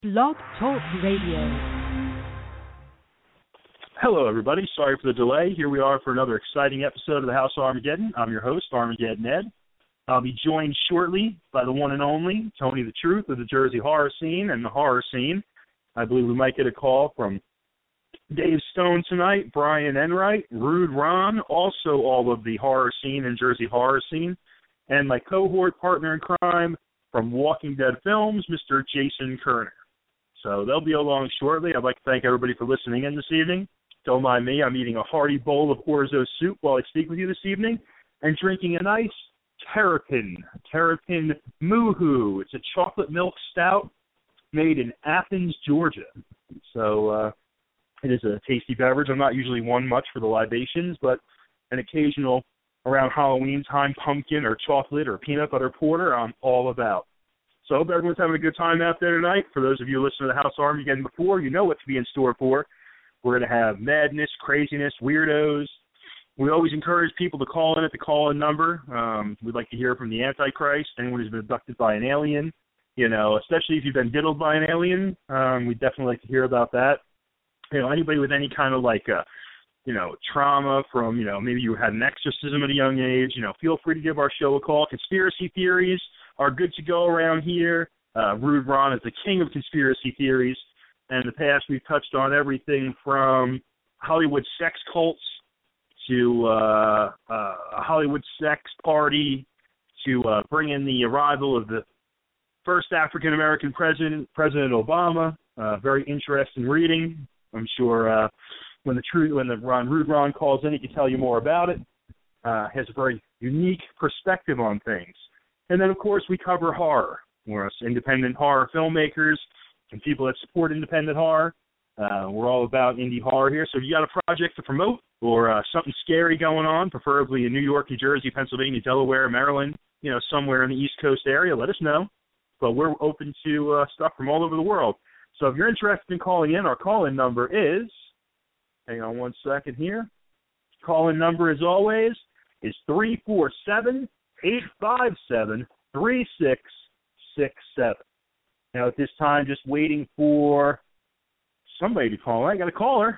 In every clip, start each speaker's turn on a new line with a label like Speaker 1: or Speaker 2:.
Speaker 1: Blog Talk Radio.
Speaker 2: Hello, everybody. Sorry for the delay. Here we are for another exciting episode of the House of Armageddon. I'm your host, Armageddon Ed. I'll be joined shortly by the one and only Tony the Truth of the Jersey horror scene and the horror scene. I believe we might get a call from Dave Stone tonight, Brian Enright, Rude Ron, also all of the horror scene and Jersey horror scene, and my cohort partner in crime from Walking Dead Films, Mr. Jason Kerner. So they'll be along shortly. I'd like to thank everybody for listening in this evening. Don't mind me. I'm eating a hearty bowl of orzo soup while I speak with you this evening and drinking a nice Terrapin Moo-Hoo. It's a chocolate milk stout made in Athens, Georgia. So it is a tasty beverage. I'm not usually one much for the libations, but an occasional around Halloween time pumpkin or chocolate or peanut butter porter I'm all about. So I hope everyone's having a good time out there tonight. For those of you listening to the House Armageddon before, you know what to be in store for. We're going to have madness, craziness, weirdos. We always encourage people to call in at the call-in number. We'd like to hear from the Antichrist, anyone who's been abducted by an alien, you know, especially if you've been diddled by an alien. We'd definitely like to hear about that. You know, anybody with any kind of trauma from, maybe you had an exorcism at a young age, feel free to give our show a call. Conspiracy theories are good to go around here. Rude Ron is the king of conspiracy theories. And in the past, we've touched on everything from Hollywood sex cults to a Hollywood sex party to bring in the arrival of the first African-American president, President Obama. Very interesting reading. I'm sure when Rude Ron calls in, he can tell you more about it. Has a very unique perspective on things. And then, of course, we cover horror. We're us independent horror filmmakers and people that support independent horror. We're all about indie horror here. So if you got a project to promote or something scary going on, preferably in New York, New Jersey, Pennsylvania, Delaware, Maryland, somewhere in the East Coast area, let us know. But we're open to stuff from all over the world. So if you're interested in calling in, our call-in number is, hang on one second here. Call-in number, as always, is 347-857-3667. Now, at this time, just waiting for somebody to call. I got a caller.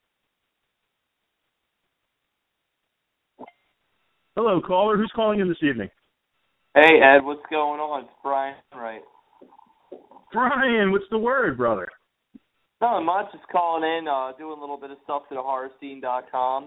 Speaker 2: Hello, caller. Who's calling in this evening?
Speaker 3: Hey, Ed. What's going on? It's Brian, right?
Speaker 2: Brian, what's the word, brother?
Speaker 3: Not much. Just calling in, doing a little bit of stuff to the horrorscene.com.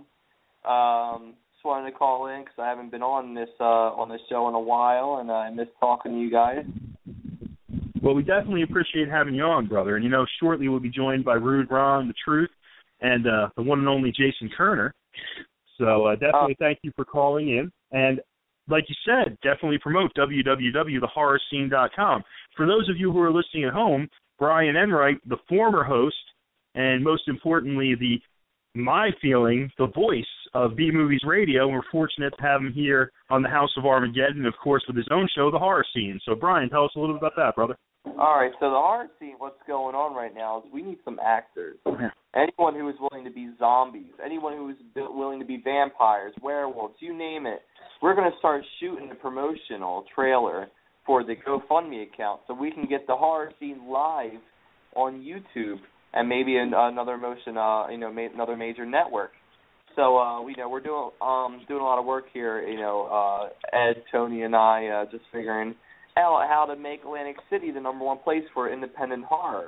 Speaker 3: Just wanted to call in because I haven't been on this show in a while, and I miss talking to you guys.
Speaker 2: Well, we definitely appreciate having you on, brother. And, shortly we'll be joined by Rude Ron, the Truth, and the one and only Jason Kerner. So definitely thank you for calling in. And like you said, definitely promote www.thehorrorscene.com. For those of you who are listening at home, Brian Enright, the former host, and most importantly, the voice of B-Movies Radio. We're fortunate to have him here on the House of Armageddon, and of course with his own show, The Horror Scene. So, Brian, tell us a little bit about that, brother.
Speaker 3: All right, so The Horror Scene, what's going on right now is we need some actors. Anyone who is willing to be zombies, anyone who is willing to be vampires, werewolves, you name it. We're going to start shooting a promotional trailer for the GoFundMe account so we can get The Horror Scene live on YouTube and maybe another another major network. So we're doing a lot of work here. Ed, Tony, and I just figuring out how to make Atlantic City the number one place for independent horror.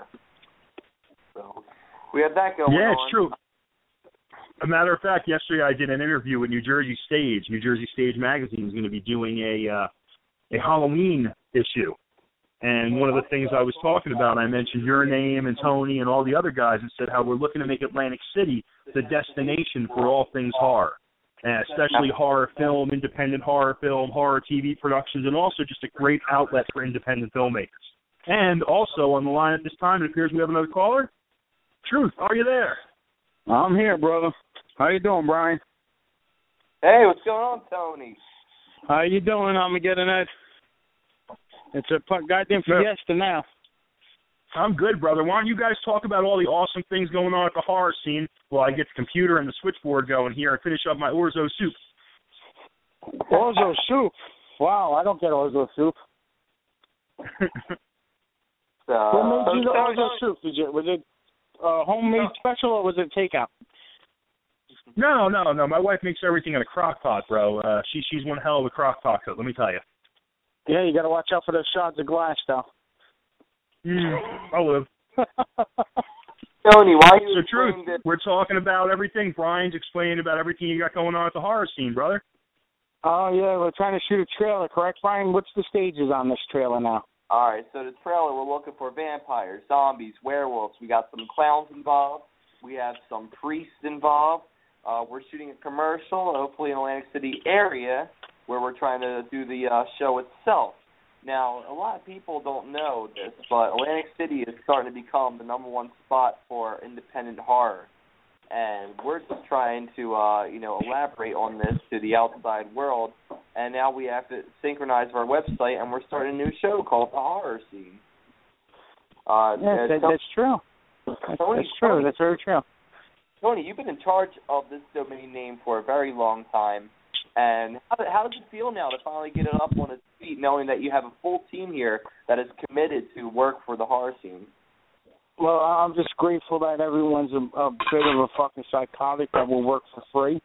Speaker 3: So we have that going on.
Speaker 2: Yeah, it's true. A matter of fact, yesterday I did an interview with New Jersey Stage. New Jersey Stage magazine is going to be doing a Halloween issue. And one of the things I was talking about, I mentioned your name and Tony and all the other guys and said how we're looking to make Atlantic City the destination for all things horror, and especially horror film, independent horror film, horror TV productions, and also just a great outlet for independent filmmakers. And also on the line at this time, it appears we have another caller. Truth, are you there?
Speaker 4: I'm here, brother. How you doing, Brian?
Speaker 3: Hey, what's going on, Tony?
Speaker 4: How you doing, Armageddon Ed? It's a goddamn fiesta now.
Speaker 2: I'm good, brother. Why don't you guys talk about all the awesome things going on at the horror scene while I get the computer and the switchboard going here and finish up my orzo soup?
Speaker 4: Orzo soup? Wow, I don't get orzo soup. What made you the Orzo soup? Was it homemade special or was it takeout?
Speaker 2: No. My wife makes everything in a crock pot, bro. She's one hell of a crock pot cook, let me tell you.
Speaker 4: Yeah, you got to watch out for those shards of glass, though.
Speaker 2: I live.
Speaker 3: Tony, why are you
Speaker 2: So, Truth, we're talking about everything. Brian's explaining about everything you got going on at the horror scene, brother.
Speaker 4: Oh, yeah, we're trying to shoot a trailer, correct, Brian? What's the stages on this trailer now?
Speaker 3: All right, so the trailer, we're looking for vampires, zombies, werewolves. We got some clowns involved. We have some priests involved. We're shooting a commercial, hopefully in Atlantic City area, where we're trying to do the show itself. Now, a lot of people don't know this, but Atlantic City is starting to become the #1 spot for independent horror. And we're just trying to, elaborate on this to the outside world. And now we have to synchronize our website, and we're starting a new show called The Horror Scene.
Speaker 4: That's true. That's true. That's very true.
Speaker 3: Tony, you've been in charge of this domain name for a very long time. And how does it feel now to finally get it up on its feet, knowing that you have a full team here that is committed to work for the horror scene?
Speaker 4: Well, I'm just grateful that everyone's a bit of a fucking psychotic that will work for free.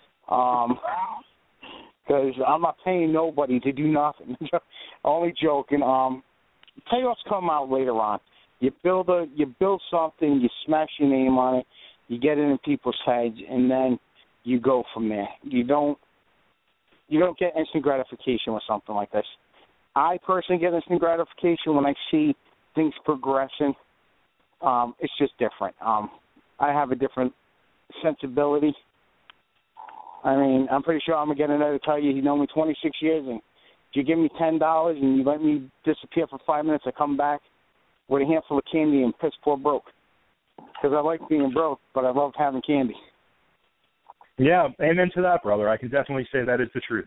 Speaker 4: Because I'm not paying nobody to do nothing. Only joking. Payoffs come out later on. You build something, you smash your name on it, you get it in people's heads, and then you go from there. You don't get instant gratification with something like this. I personally get instant gratification when I see things progressing. It's just different. I have a different sensibility. I mean, I'm pretty sure I'm going to get another tell you, you know me 26 years, and if you give me $10 and you let me disappear for 5 minutes, I come back with a handful of candy and piss poor broke. Because I like being broke, but I love having candy.
Speaker 2: Yeah, amen to that, brother. I can definitely say that is the truth.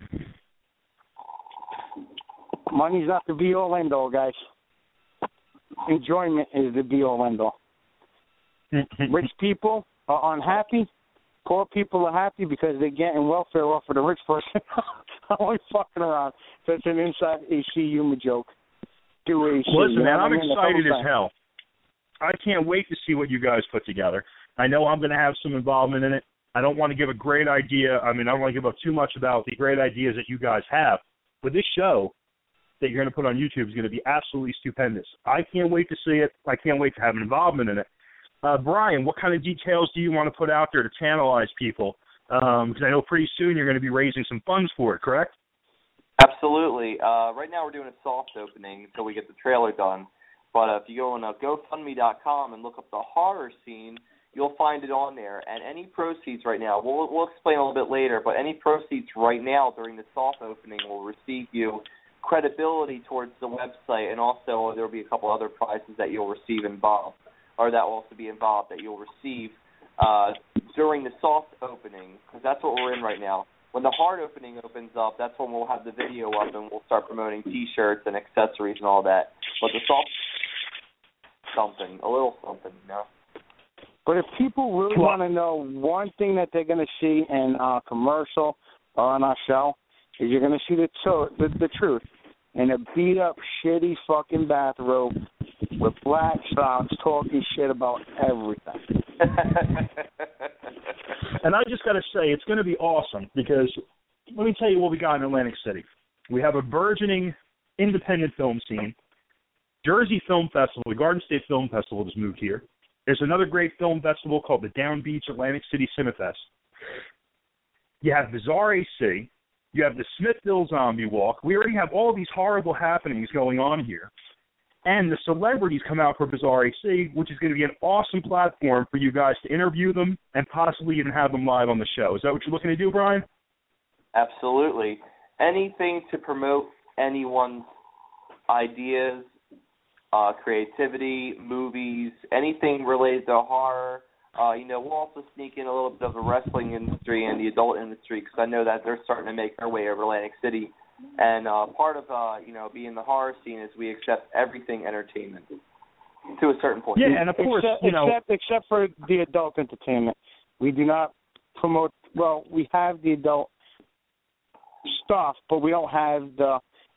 Speaker 4: Money's not the be-all, end-all, guys. Enjoyment is the be-all, end-all. Rich people are unhappy. Poor people are happy because they're getting welfare off of the rich person. I'm only fucking around. So it's an inside AC humor joke. Do AC.
Speaker 2: Listen, man, I'm excited as hell. I can't wait to see what you guys put together. I know I'm going to have some involvement in it. I don't want to give a great idea. I mean, I don't want to give up too much about the great ideas that you guys have. But this show that you're going to put on YouTube is going to be absolutely stupendous. I can't wait to see it. I can't wait to have an involvement in it. Brian, what kind of details do you want to put out there to channelize people? Because I know pretty soon you're going to be raising some funds for it, correct?
Speaker 3: Absolutely. Right now we're doing a soft opening until we get the trailer done. But if you go on GoFundMe.com and look up the horror scene, you'll find it on there. And any proceeds right now, we'll explain a little bit later, but any proceeds right now during the soft opening will receive you credibility towards the website, and also there will be a couple other prizes that you'll receive involved, or that will also be involved that you'll receive during the soft opening, because that's what we're in right now. When the hard opening opens up, that's when we'll have the video up and we'll start promoting T-shirts and accessories and all that. But the soft, a little something, you know.
Speaker 4: But if people really want to know one thing that they're going to see in our commercial or on our show, is you're going to see the truth in a beat-up, shitty fucking bathrobe with black socks talking shit about everything.
Speaker 2: And I just got to say, it's going to be awesome because let me tell you what we got in Atlantic City. We have a burgeoning independent film scene. Jersey Film Festival, the Garden State Film Festival just moved here. There's another great film festival called the Down Beach Atlantic City Cinefest. You have Bizarre AC. You have the Smithville Zombie Walk. We already have all these horrible happenings going on here. And the celebrities come out for Bizarre AC, which is going to be an awesome platform for you guys to interview them and possibly even have them live on the show. Is that what you're looking to do, Brian?
Speaker 3: Absolutely. Anything to promote anyone's ideas, creativity, movies, anything related to horror. We'll also sneak in a little bit of the wrestling industry and the adult industry because I know that they're starting to make their way over Atlantic City. And part of, being the horror scene is we accept everything entertainment to a certain point.
Speaker 2: Yeah, and of course,
Speaker 4: except for the adult entertainment. We do not promote, we have the adult stuff, but we don't have the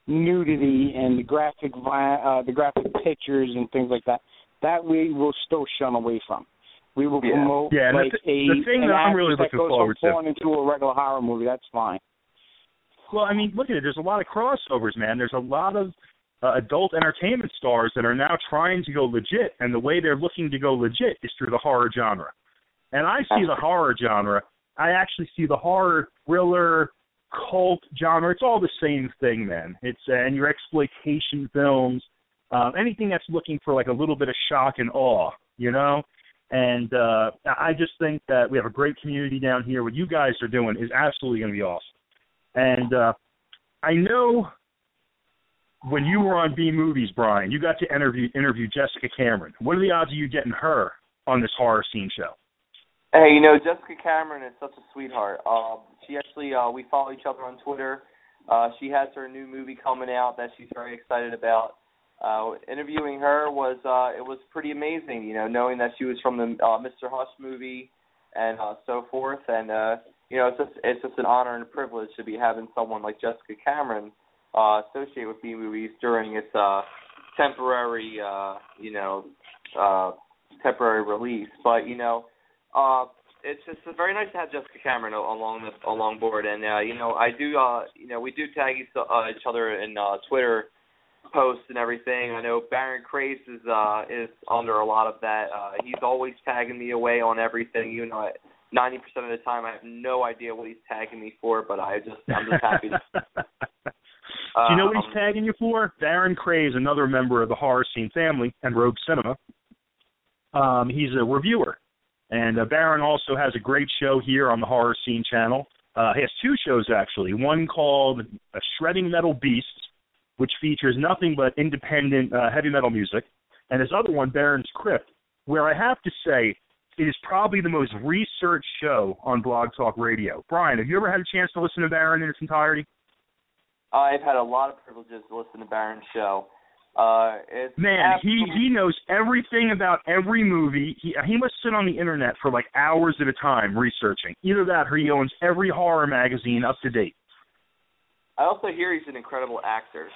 Speaker 4: nudity and the graphic pictures and things like that. That we will still shun away from. We will promote
Speaker 2: the thing that I'm really looking forward to.
Speaker 4: Into a regular horror movie, that's fine.
Speaker 2: Well, I mean, look at it. There's a lot of crossovers, man. There's a lot of adult entertainment stars that are now trying to go legit, and the way they're looking to go legit is through the horror genre. And I see the horror genre. I actually see the horror, thriller, cult genre. It's all the same thing, man. It's and your exploitation films, anything that's looking for like a little bit of shock and awe, you know. And I just think that we have a great community down here. What you guys are doing is absolutely going to be awesome. And I know when you were on B Movies, Brian, you got to interview Jessica Cameron. What are the odds of you getting her on this horror scene show?
Speaker 3: Hey, you know, Jessica Cameron is such a sweetheart. She actually, we follow each other on Twitter. She has her new movie coming out that she's very excited about. Interviewing her was it was pretty amazing, you know, knowing that she was from the Mr. Hush movie and so forth. And you know, it's just an honor and a privilege to be having someone like Jessica Cameron associate with B Movies during its temporary temporary release. But you know. It's just very nice to have Jessica Cameron along board, and you know, I do you know, we do tag each other in Twitter posts and everything. I know Baron Craze is under a lot of that. He's always tagging me away on everything. You know, 90% of the time I have no idea what he's tagging me for, but I'm just happy. Do
Speaker 2: you know what he's tagging you for? Baron Craze, another member of the Horror Scene family and Rogue Cinema. He's a reviewer. And Baron also has a great show here on the Horror Scene channel. He has two shows, actually. One called Shredding Metal Beasts, which features nothing but independent heavy metal music. And his other one, Baron's Crypt, where I have to say it is probably the most researched show on Blog Talk Radio. Brian, have you ever had a chance to listen to Baron in its entirety?
Speaker 3: I've had a lot of privileges to listen to Baron's show.
Speaker 2: Man, he knows everything about every movie. He must sit on the internet for like hours at a time researching. Either that or he owns every horror magazine up to date.
Speaker 3: I also hear he's an incredible actor.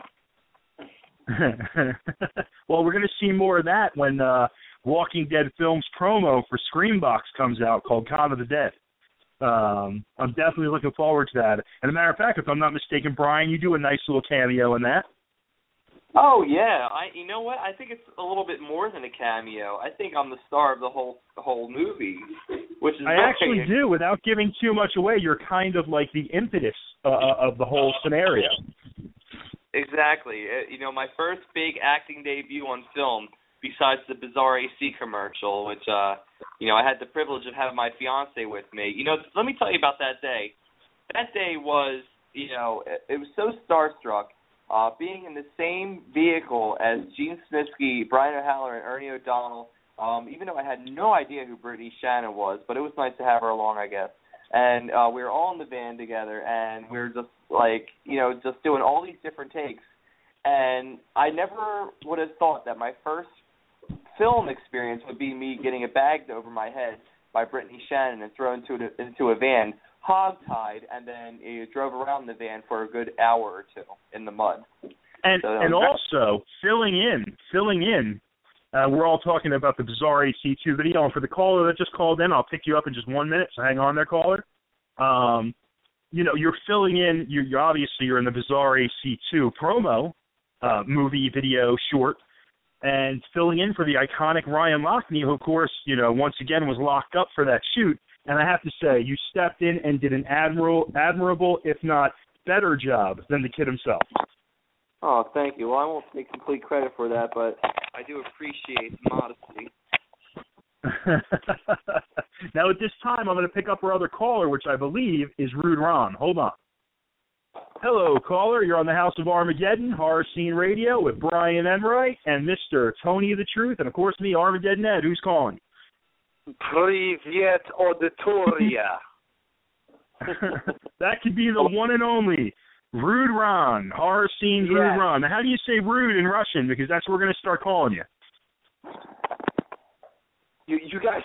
Speaker 2: Well, we're going to see more of that when Walking Dead Films promo for Screambox comes out called Con of the Dead. I'm definitely looking forward to that. And a matter of fact, if I'm not mistaken, Brian, you do a nice little cameo in that.
Speaker 3: Oh yeah, you know what? I think it's a little bit more than a cameo. I think I'm the star of the whole movie, which is.
Speaker 2: I actually do. Without giving too much away, you're kind of like the impetus of the whole scenario.
Speaker 3: Exactly. You know, my first big acting debut on film, besides the Bizarre AC commercial, which you know, I had the privilege of having my fiance with me. You know, let me tell you about that day. That day was, you know, it was so starstruck. Being in the same vehicle as Gene Snitsky, Brian O'Halloran, and Ernie O'Donnell, even though I had no idea who Brittany Shannon was, but it was nice to have her along, I guess. And we were all in the van together, and we were just like, you know, just doing all these different takes. And I never would have thought that my first film experience would be me getting a bag over my head by Brittany Shannon and thrown into a van, hog-tied, and then you drove around the van for a good hour or two in the mud.
Speaker 2: And also, filling in, we're all talking about the Bizarre AC2 video, and for the caller that just called in, I'll pick you up in just 1 minute, so hang on there, caller. You know, you're filling in, you're obviously in the Bizarre AC2 promo, movie, video, short, and filling in for the iconic Ryan Lochte, who, of course, you know, once again was locked up for that shoot. And I have to say, you stepped in and did an admirable, if not better job than the kid himself.
Speaker 3: Oh, thank you. Well, I won't take complete credit for that, but I do appreciate the modesty.
Speaker 2: Now, at this time, I'm going to pick up our other caller, which I believe is Rude Ron. Hold on. Hello, caller. You're on the House of Armageddon, Horror Scene Radio, with Brian Enright and Mr. Tony the Truth, and, of course, me, Armageddon Ed. Who's calling?
Speaker 5: Privyet Auditoria.
Speaker 2: That could be the one and only Rude Ron, Horror Scenes Rude Ron. Now, how do you say rude in Russian? Because that's what we're going to start calling you.
Speaker 5: You guys,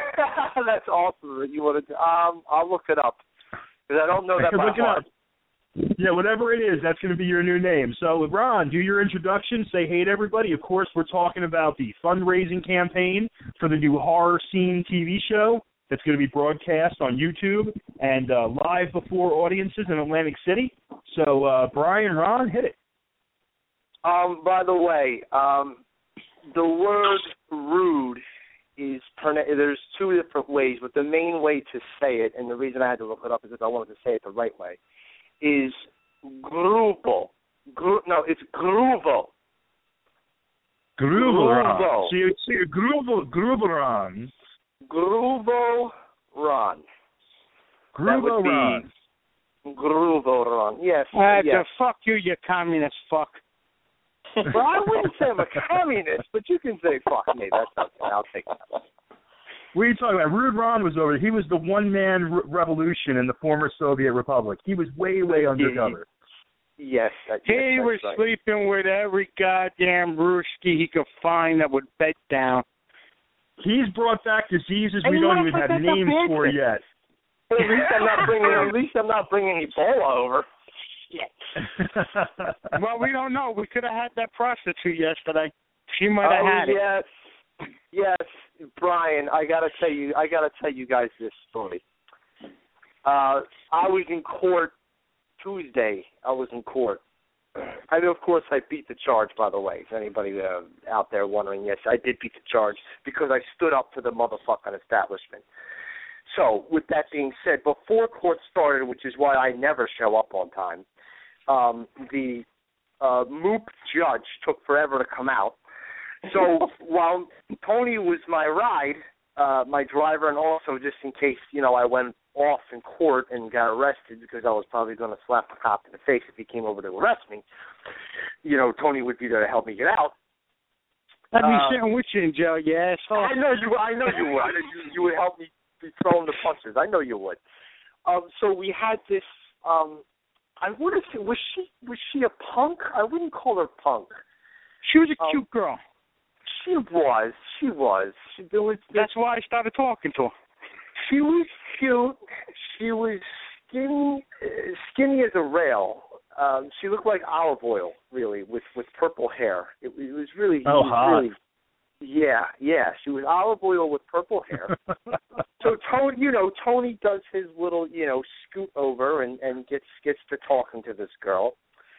Speaker 5: that's awesome that you wanted to. I'll look it up because I don't know that by heart.
Speaker 2: Yeah, whatever it is, that's going to be your new name. So, Ron, do your introduction. Say hey to everybody. Of course, we're talking about the fundraising campaign for the new Horror Scene TV show that's going to be broadcast on YouTube and live before audiences in Atlantic City. So, Brian, Ron, hit it.
Speaker 5: By the way, the word rude is there's two different ways, but the main way to say it, and the reason I had to look it up is because I wanted to say it the right way, is gruvel. No, it's gruvel.
Speaker 2: Gruvel. So you're Gruvel-Ron.
Speaker 5: Gruvel-Ron.
Speaker 2: Gruvel-Ron.
Speaker 5: Gruvel-Ron. Yes.
Speaker 4: The fuck you communist fuck.
Speaker 5: Well, I wouldn't say I'm a communist, but you can say fuck me. That's okay. I'll take that.
Speaker 2: What are you talking about? Rude Ron was over there. He was the one-man revolution in the former Soviet Republic. He was way undercover.
Speaker 5: Yes.
Speaker 4: He was
Speaker 5: right.
Speaker 4: sleeping with every goddamn brewski he could find that would bed down.
Speaker 2: He's brought back diseases we don't even have names for yet.
Speaker 5: At least I'm not bringing Ebola over.
Speaker 4: Well, we don't know. We could have had that prostitute yesterday. She might have had it.
Speaker 5: Yes, Brian. I gotta tell you guys this story. I was in court Tuesday. And of course, I beat the charge. By the way, if anybody out there wondering, yes, I did beat the charge because I stood up for the motherfucking establishment. So, with that being said, before court started, which is why I never show up on time, the moop judge took forever to come out. So while Tony was my ride, my driver, and also just in case, I went off in court and got arrested because I was probably going to slap the cop in the face if he came over to arrest me, Tony would be there to help me get out.
Speaker 4: I'd be sitting with you in jail, you asshole.
Speaker 5: I know you would. You would help me be throwing the punches. I know you would. So we had this. I would have said, was she a punk? I wouldn't call her punk.
Speaker 4: She was a cute girl.
Speaker 5: She was.
Speaker 4: That's why I started talking to her.
Speaker 5: She was cute. She was skinny as a rail. She looked like olive oil, really, with purple hair. It was really
Speaker 2: hot.
Speaker 5: Really, yeah. She was olive oil with purple hair. So Tony does his little, scoot over and gets to talking to this girl.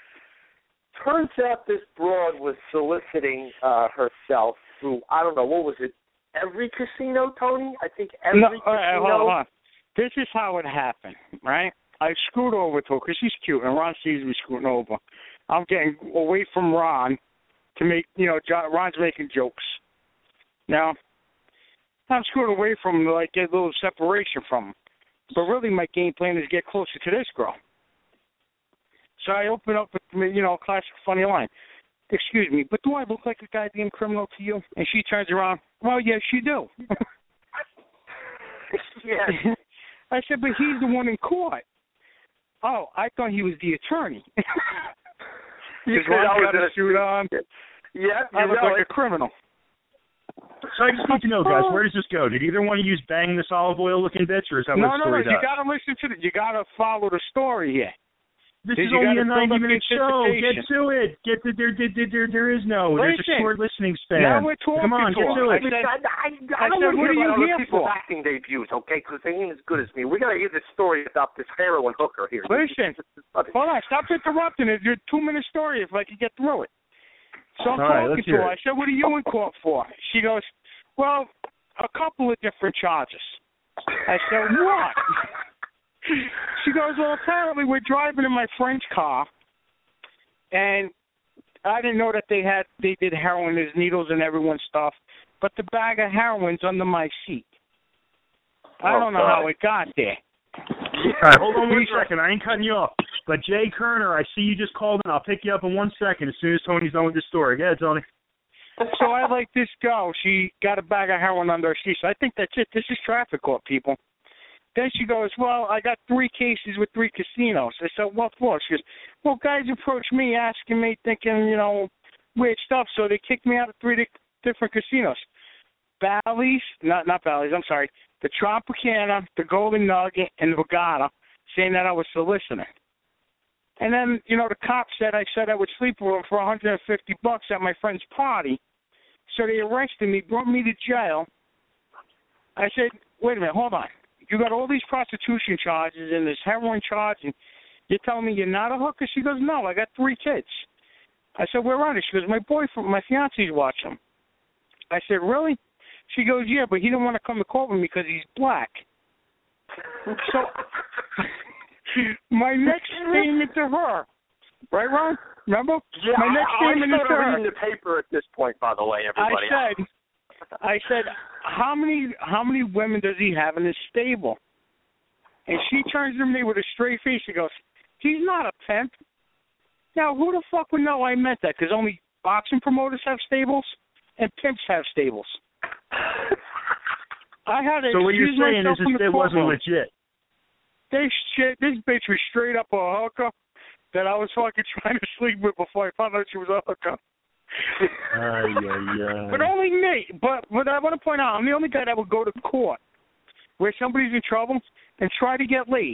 Speaker 5: Turns out this broad was soliciting herself through, I don't know, what was it? Every casino, Tony? I think every casino.
Speaker 4: Hold on. This is how it happened, right? I scoot over to her because she's cute, and Ron sees me scooting over. I'm getting away from Ron to make, Ron's making jokes. Now, I'm scooting away from him, get a little separation from him. But really, my game plan is get closer to this girl. So I open up with, classic funny line. Excuse me, but do I look like a goddamn criminal to you? And she turns around. Well, yes, you do.
Speaker 5: Yeah.
Speaker 4: I said, but he's the one in court. Oh, I thought he was the attorney. Because Ron got a suit on.
Speaker 5: Yeah,
Speaker 4: I look like a criminal.
Speaker 2: So I just need to know, guys, where does this go? Did either one of you bang this olive oil looking bitch, or is that what the story does?
Speaker 4: You got to listen to you got to follow the story here.
Speaker 2: This is only a 90-minute show. Get to it. There is no. There's a short listening span.
Speaker 4: Now we're talking.
Speaker 2: Come on, get to it.
Speaker 5: I don't want to hear about other people's acting debuts, okay? Because they ain't as good as me. We got to hear this story about this heroin hooker here.
Speaker 4: Listen, hold on. Stop interrupting it. It's a 2-minute story if I can get through it. So I'm talking to her. I said, what are you in court for? She goes, well, a couple of different charges. I said, what? She goes, well, apparently we're driving in my friend's car, and I didn't know that they did heroin. There's needles and everyone's stuff, but the bag of heroin's under my seat. I don't know how it got there.
Speaker 2: All right, hold on 1 second. I ain't cutting you off. But Jay Kerner, I see you just called in. I'll pick you up in 1 second as soon as Tony's done with this story. Go ahead, Tony.
Speaker 4: So I like this girl. She got a bag of heroin under her seat. So I think that's it. This is traffic court, people. Then she goes, well, I got 3 cases with 3 casinos. I said, what for? She goes, well, guys approached me asking me, thinking, weird stuff. So they kicked me out of 3 different casinos. Bally's, not Bally's, I'm sorry. The Tropicana, the Golden Nugget, and the Borgata, saying that I was soliciting. And then, the cop said I would sleep with him for $150 at my friend's party. So they arrested me, brought me to jail. I said, wait a minute, hold on. You got all these prostitution charges and this heroin charge, and you're telling me you're not a hooker? She goes, no, I got 3 kids. I said, where are they? She goes, my fiance's watching them. I said, really? She goes, yeah, but he didn't want to come to court with me because he's black. So my next statement to her, right, Ron? Remember?
Speaker 5: Yeah,
Speaker 4: my next statement to her.
Speaker 5: Reading the paper at this point, by the way, everybody.
Speaker 4: I said, how many women does he have in his stable? And she turns to me with a straight face. She goes, he's not a pimp. Now, who the fuck would know I meant that? Because only boxing promoters have stables and pimps have stables. I had to
Speaker 2: So what you're
Speaker 4: excuse
Speaker 2: saying
Speaker 4: myself
Speaker 2: is
Speaker 4: from the
Speaker 2: it wasn't
Speaker 4: courtroom.
Speaker 2: legit.
Speaker 4: This bitch was straight up a hooker that I was fucking trying to sleep with before I found out she was a hooker. But only me. But I want to point out, I'm the only guy that would go to court where somebody's in trouble and try to get laid.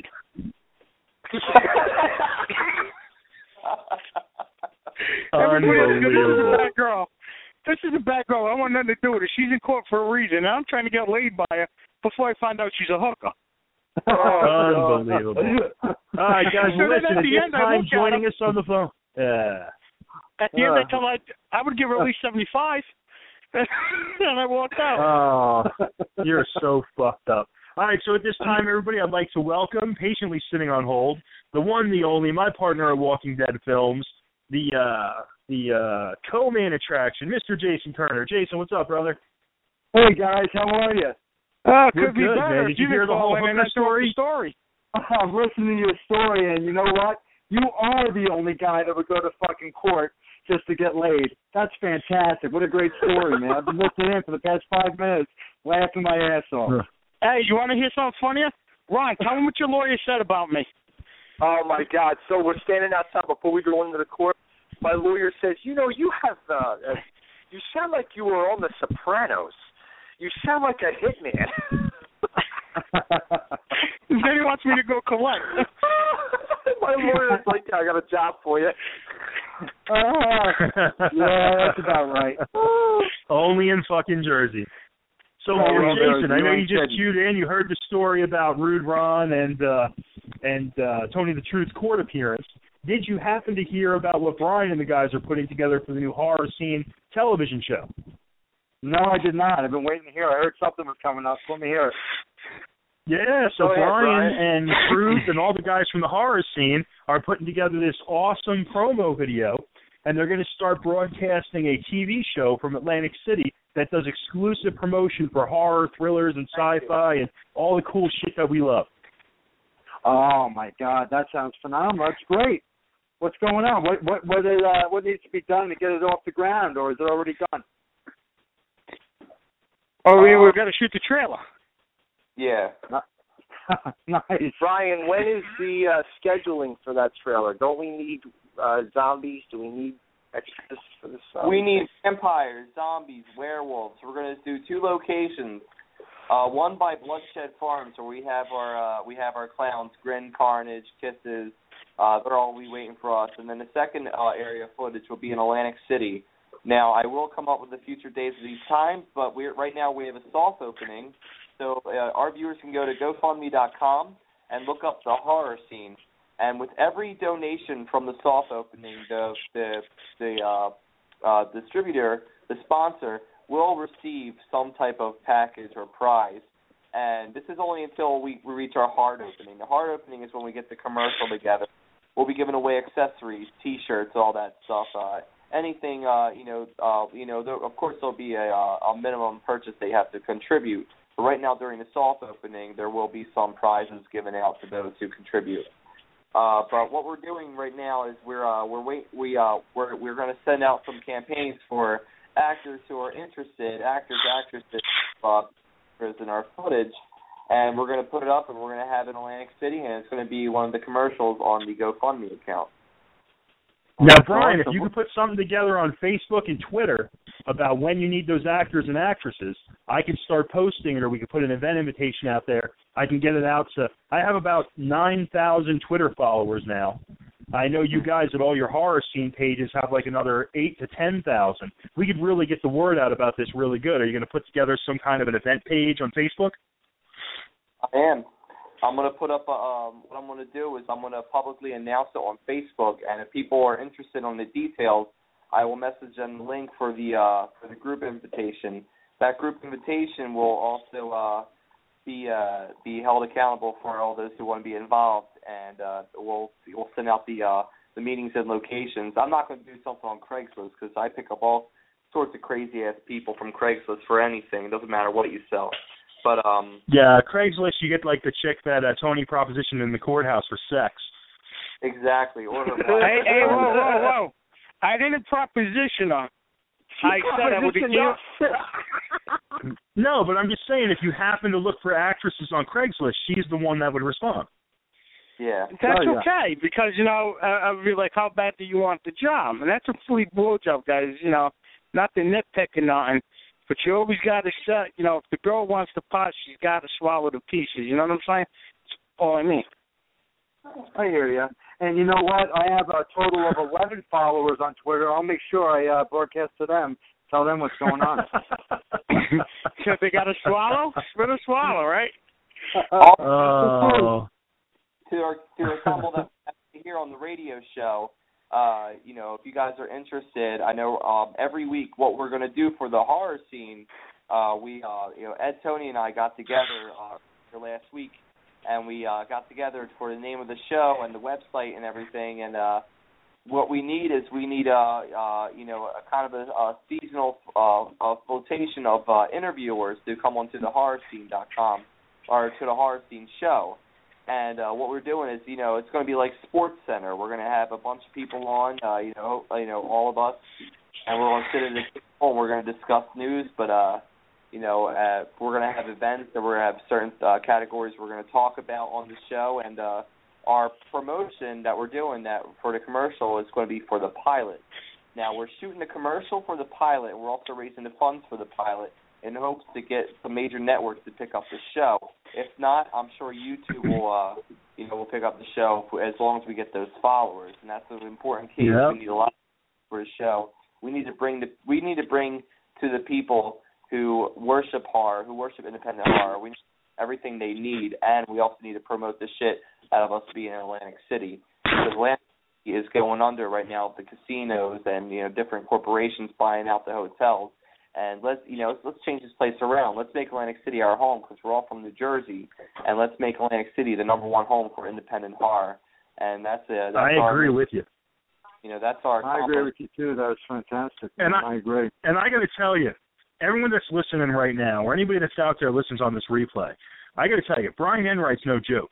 Speaker 4: Everybody else goes, this is a bad girl. This is a bad girl. I want nothing to do with her. She's in court for a reason. And I'm trying to get laid by her before I find out she's a hooker.
Speaker 2: Unbelievable. All right, guys,
Speaker 4: So
Speaker 2: listen,
Speaker 4: at
Speaker 2: at
Speaker 4: the
Speaker 2: this
Speaker 4: end, I
Speaker 2: time
Speaker 4: look at
Speaker 2: joining
Speaker 4: him.
Speaker 2: us on the phone.
Speaker 4: At the end, I tell her I would give her at least 75. And I walked out.
Speaker 2: Oh, you're so fucked up. All right, so at this time, everybody, I'd like to welcome, patiently sitting on hold, the one, the only, my partner at Walking Dead Films, the co-main attraction, Mr. Jason Turner. Jason, what's up, brother?
Speaker 6: Hey, guys, how are you?
Speaker 4: Could be
Speaker 2: good,
Speaker 4: better.
Speaker 2: man. Did you hear the whole hooker story?
Speaker 6: I'm listening to your story, and you know what? You are the only guy that would go to fucking court just to get laid. That's fantastic. What a great story, man. I've been listening in for the past 5 minutes, laughing my ass off.
Speaker 4: Hey, you want to hear something funnier? Ron, tell them what your lawyer said about me.
Speaker 5: Oh, my God. So we're standing outside before we go into the court. My lawyer says, you have, you sound like you were on The Sopranos. You sound like a hitman.
Speaker 4: Then he wants me to go collect.
Speaker 5: My lawyer's like, I got a job for you.
Speaker 6: Yeah, that's about right.
Speaker 2: Only in fucking Jersey. So, Jason, I know you just tuned in. You heard the story about Rude Ron and Tony the Truth's court appearance. Did you happen to hear about what Brian and the guys are putting together for the new Horror Scene television show?
Speaker 6: No, I did not. I've been waiting to hear. I heard something was coming up. Let me hear it.
Speaker 2: Yeah, so
Speaker 5: Brian
Speaker 2: and Truth and all the guys from the Horror Scene are putting together this awesome promo video, and they're going to start broadcasting a TV show from Atlantic City that does exclusive promotion for horror, thrillers, and sci-fi, and all the cool shit that we love.
Speaker 6: Oh my God, that sounds phenomenal. That's great. What's going on? What needs to be done to get it off the ground, or is it already done?
Speaker 4: Oh, we've got to shoot the trailer.
Speaker 3: Yeah.
Speaker 6: Nice.
Speaker 5: Brian, when is the scheduling for that trailer? Don't we need zombies? Do we need extras for this?
Speaker 3: We need vampires, zombies, werewolves. We're going to do 2 locations. One by Bloodshed Farms, where we have our clowns, Grin, Carnage, Kisses. They're all waiting for us. And then the second area of footage will be in Atlantic City. Now, I will come up with the future dates of these times, but right now we have a soft opening. So our viewers can go to GoFundMe.com and look up the Horror Scene. And with every donation from the soft opening, the distributor, the sponsor, will receive some type of package or prize. And this is only until we reach our hard opening. The hard opening is when we get the commercial together. We'll be giving away accessories, T-shirts, all that stuff. Anything, of course there'll be a minimum purchase they have to contribute. But right now, during the soft opening, there will be some prizes given out to those who contribute. But what we're doing right now is we're going to send out some campaigns for actors who are interested, actresses in our footage, and we're going to put it up and we're going to have it in Atlantic City, and it's going to be one of the commercials on the GoFundMe account.
Speaker 2: Now, Brian, if you could put something together on Facebook and Twitter about when you need those actors and actresses, I can start posting it, or we could put an event invitation out there. I can get it out to – I have about 9,000 Twitter followers now. I know you guys at all your horror scene pages have like another 8,000 to 10,000. We could really get the word out about this really good. Are you going to put together some kind of an event page on Facebook?
Speaker 3: I am. I'm going to put up, what I'm going to do is I'm going to publicly announce it on Facebook, and if people are interested on the details, I will message them the link for the group invitation. That group invitation will also be held accountable for all those who want to be involved, and we'll send out the meetings and locations. I'm not going to do something on Craigslist because I pick up all sorts of crazy-ass people from Craigslist for anything. It doesn't matter what you sell. But
Speaker 2: yeah, Craigslist, you get like the chick that Tony propositioned in the courthouse for sex.
Speaker 3: Exactly. Or
Speaker 4: hey, whoa. I didn't proposition her. I said I would be
Speaker 2: No, but I'm just saying, if you happen to look for actresses on Craigslist, she's the one that would respond.
Speaker 3: Yeah.
Speaker 4: That's okay, because, I'd be like, how bad do you want the job? And that's a free blowjob, guys, not the nitpicking nothing. But you always got to set, if the girl wants the pot, she's got to swallow the pieces. You know what I'm saying? That's all I mean.
Speaker 6: I hear you. And you know what? I have a total of 11 followers on Twitter. I'll make sure I broadcast to them, tell them what's going on.
Speaker 4: So they got to swallow? Spit or swallow, right?
Speaker 2: Oh.
Speaker 3: To a couple that here on the radio show, if you guys are interested, I know every week what we're going to do for the horror scene, Ed, Tony, and I got together last week, and we got together for the name of the show and the website and everything. And what we need is a kind of a seasonal flotation of interviewers to come onto the horrorscene.com or to the Horror Scene show. And what we're doing is, it's going to be like Sports Center. We're going to have a bunch of people on, all of us, and we're going to sit at the table and we're going to discuss news. But we're going to have events that we're going to have certain categories we're going to talk about on the show. And our promotion that we're doing that for the commercial is going to be for the pilot. Now we're shooting the commercial for the pilot, and we're also raising the funds for the pilot in hopes to get some major networks to pick up the show. If not, I'm sure YouTube will pick up the show as long as we get those followers, and that's an important case. Yep. We need a lot for the show. We need to bring to the people who worship horror, who worship independent horror, we need everything they need, and we also need to promote the shit out of us being in Atlantic City, because Atlantic City is going under right now with the casinos and different corporations buying out the hotels. And let's change this place around. Let's make Atlantic City our home because we're all from New Jersey, and let's make Atlantic City the #1 home for independent horror. And I
Speaker 2: agree with you.
Speaker 3: That's our.
Speaker 6: I agree with you too. That was fantastic.
Speaker 2: And
Speaker 6: I agree.
Speaker 2: And I got to tell you, everyone that's listening right now, or anybody that's out there listens on this replay, I got to tell you, Brian Enright's no joke.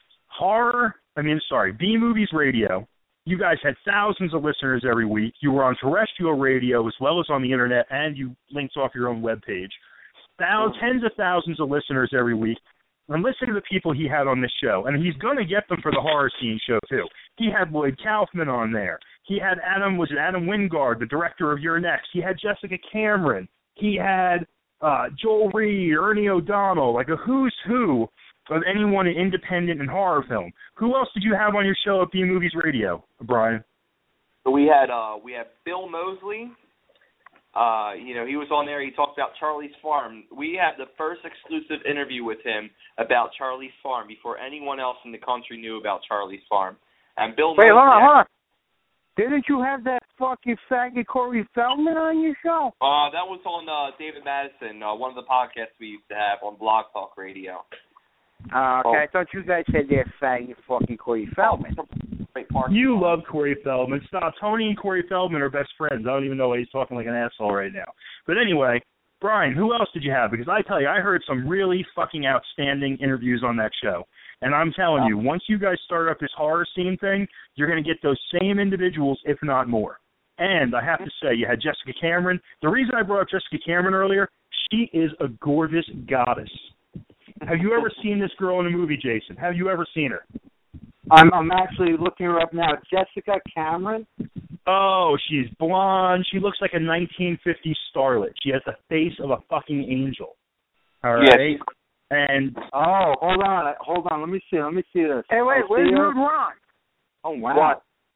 Speaker 2: B Movies Radio. You guys had thousands of listeners every week. You were on terrestrial radio as well as on the internet, and you linked off your own webpage. Tens of thousands of listeners every week. And listen to the people he had on this show. And he's going to get them for the Horror Scene show, too. He had Lloyd Kaufman on there. He had Adam Wingard, the director of You're Next. He had Jessica Cameron. He had Joel Reed, Ernie O'Donnell, like a who's who of anyone in independent and horror film. Who else did you have on your show at B Movies Radio, Brian?
Speaker 3: So we had Bill Mosley. He was on there. He talked about Charlie's Farm. We had the first exclusive interview with him about Charlie's Farm before anyone else in the country knew about Charlie's Farm. And Bill Mosley.
Speaker 4: Wait, hold on. Didn't you have that fucking faggot Corey Feldman on your show?
Speaker 3: That was on David Madison, one of the podcasts we used to have on Blog Talk Radio.
Speaker 4: Okay, I thought you guys said that faggot fucking Corey Feldman.
Speaker 2: You love Corey Feldman. Stop. Tony and Corey Feldman are best friends. I don't even know why he's talking like an asshole right now. But anyway, Brian, who else did you have? Because I tell you, I heard some really fucking outstanding interviews on that show. And I'm telling you, once you guys start up this horror scene thing, you're going to get those same individuals, if not more. And I have to say, you had Jessica Cameron. The reason I brought up Jessica Cameron earlier, she is a gorgeous goddess. Have you ever seen this girl in a movie, Jason? Have you ever seen her?
Speaker 6: I'm actually looking her up now. Jessica Cameron?
Speaker 2: Oh, she's blonde. She looks like a 1950s starlet. She has the face of a fucking angel. All right?
Speaker 3: Yes.
Speaker 2: And
Speaker 6: hold on. Let me see this.
Speaker 4: Hey, wait, where's Rude Ron?
Speaker 6: Oh, wow.
Speaker 3: What?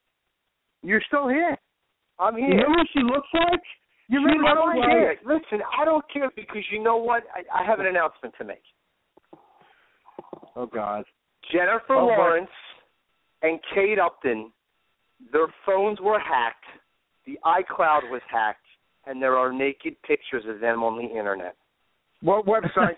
Speaker 5: You're still here. I'm here.
Speaker 6: You know what she looks like?
Speaker 5: I don't care. Listen, I don't care because you know what? I have an announcement to make.
Speaker 6: Oh, God.
Speaker 5: Jennifer Lawrence and Kate Upton, their phones were hacked, the iCloud was hacked, and there are naked pictures of them on the Internet.
Speaker 4: What website?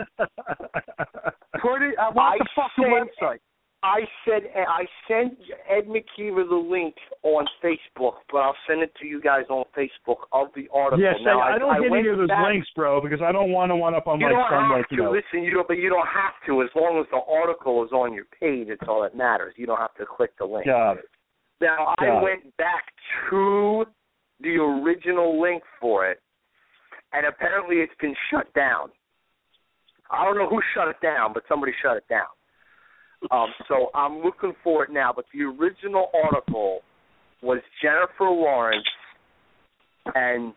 Speaker 4: Put it. I want the fucking website.
Speaker 5: I sent Ed McKeever the link on Facebook, but I'll send it to you guys on Facebook of the article.
Speaker 2: Yes,
Speaker 5: now,
Speaker 2: I don't hit any of those links, bro, because I don't want to one up on like some like, you know.
Speaker 5: Listen, but you don't have to. As long as the article is on your page, it's all that matters. You don't have to click the link.
Speaker 2: Got it.
Speaker 5: Now, I went back to the original link for it, and apparently it's been shut down. I don't know who shut it down, but somebody shut it down. So I'm looking for it now, but the original article was Jennifer Lawrence and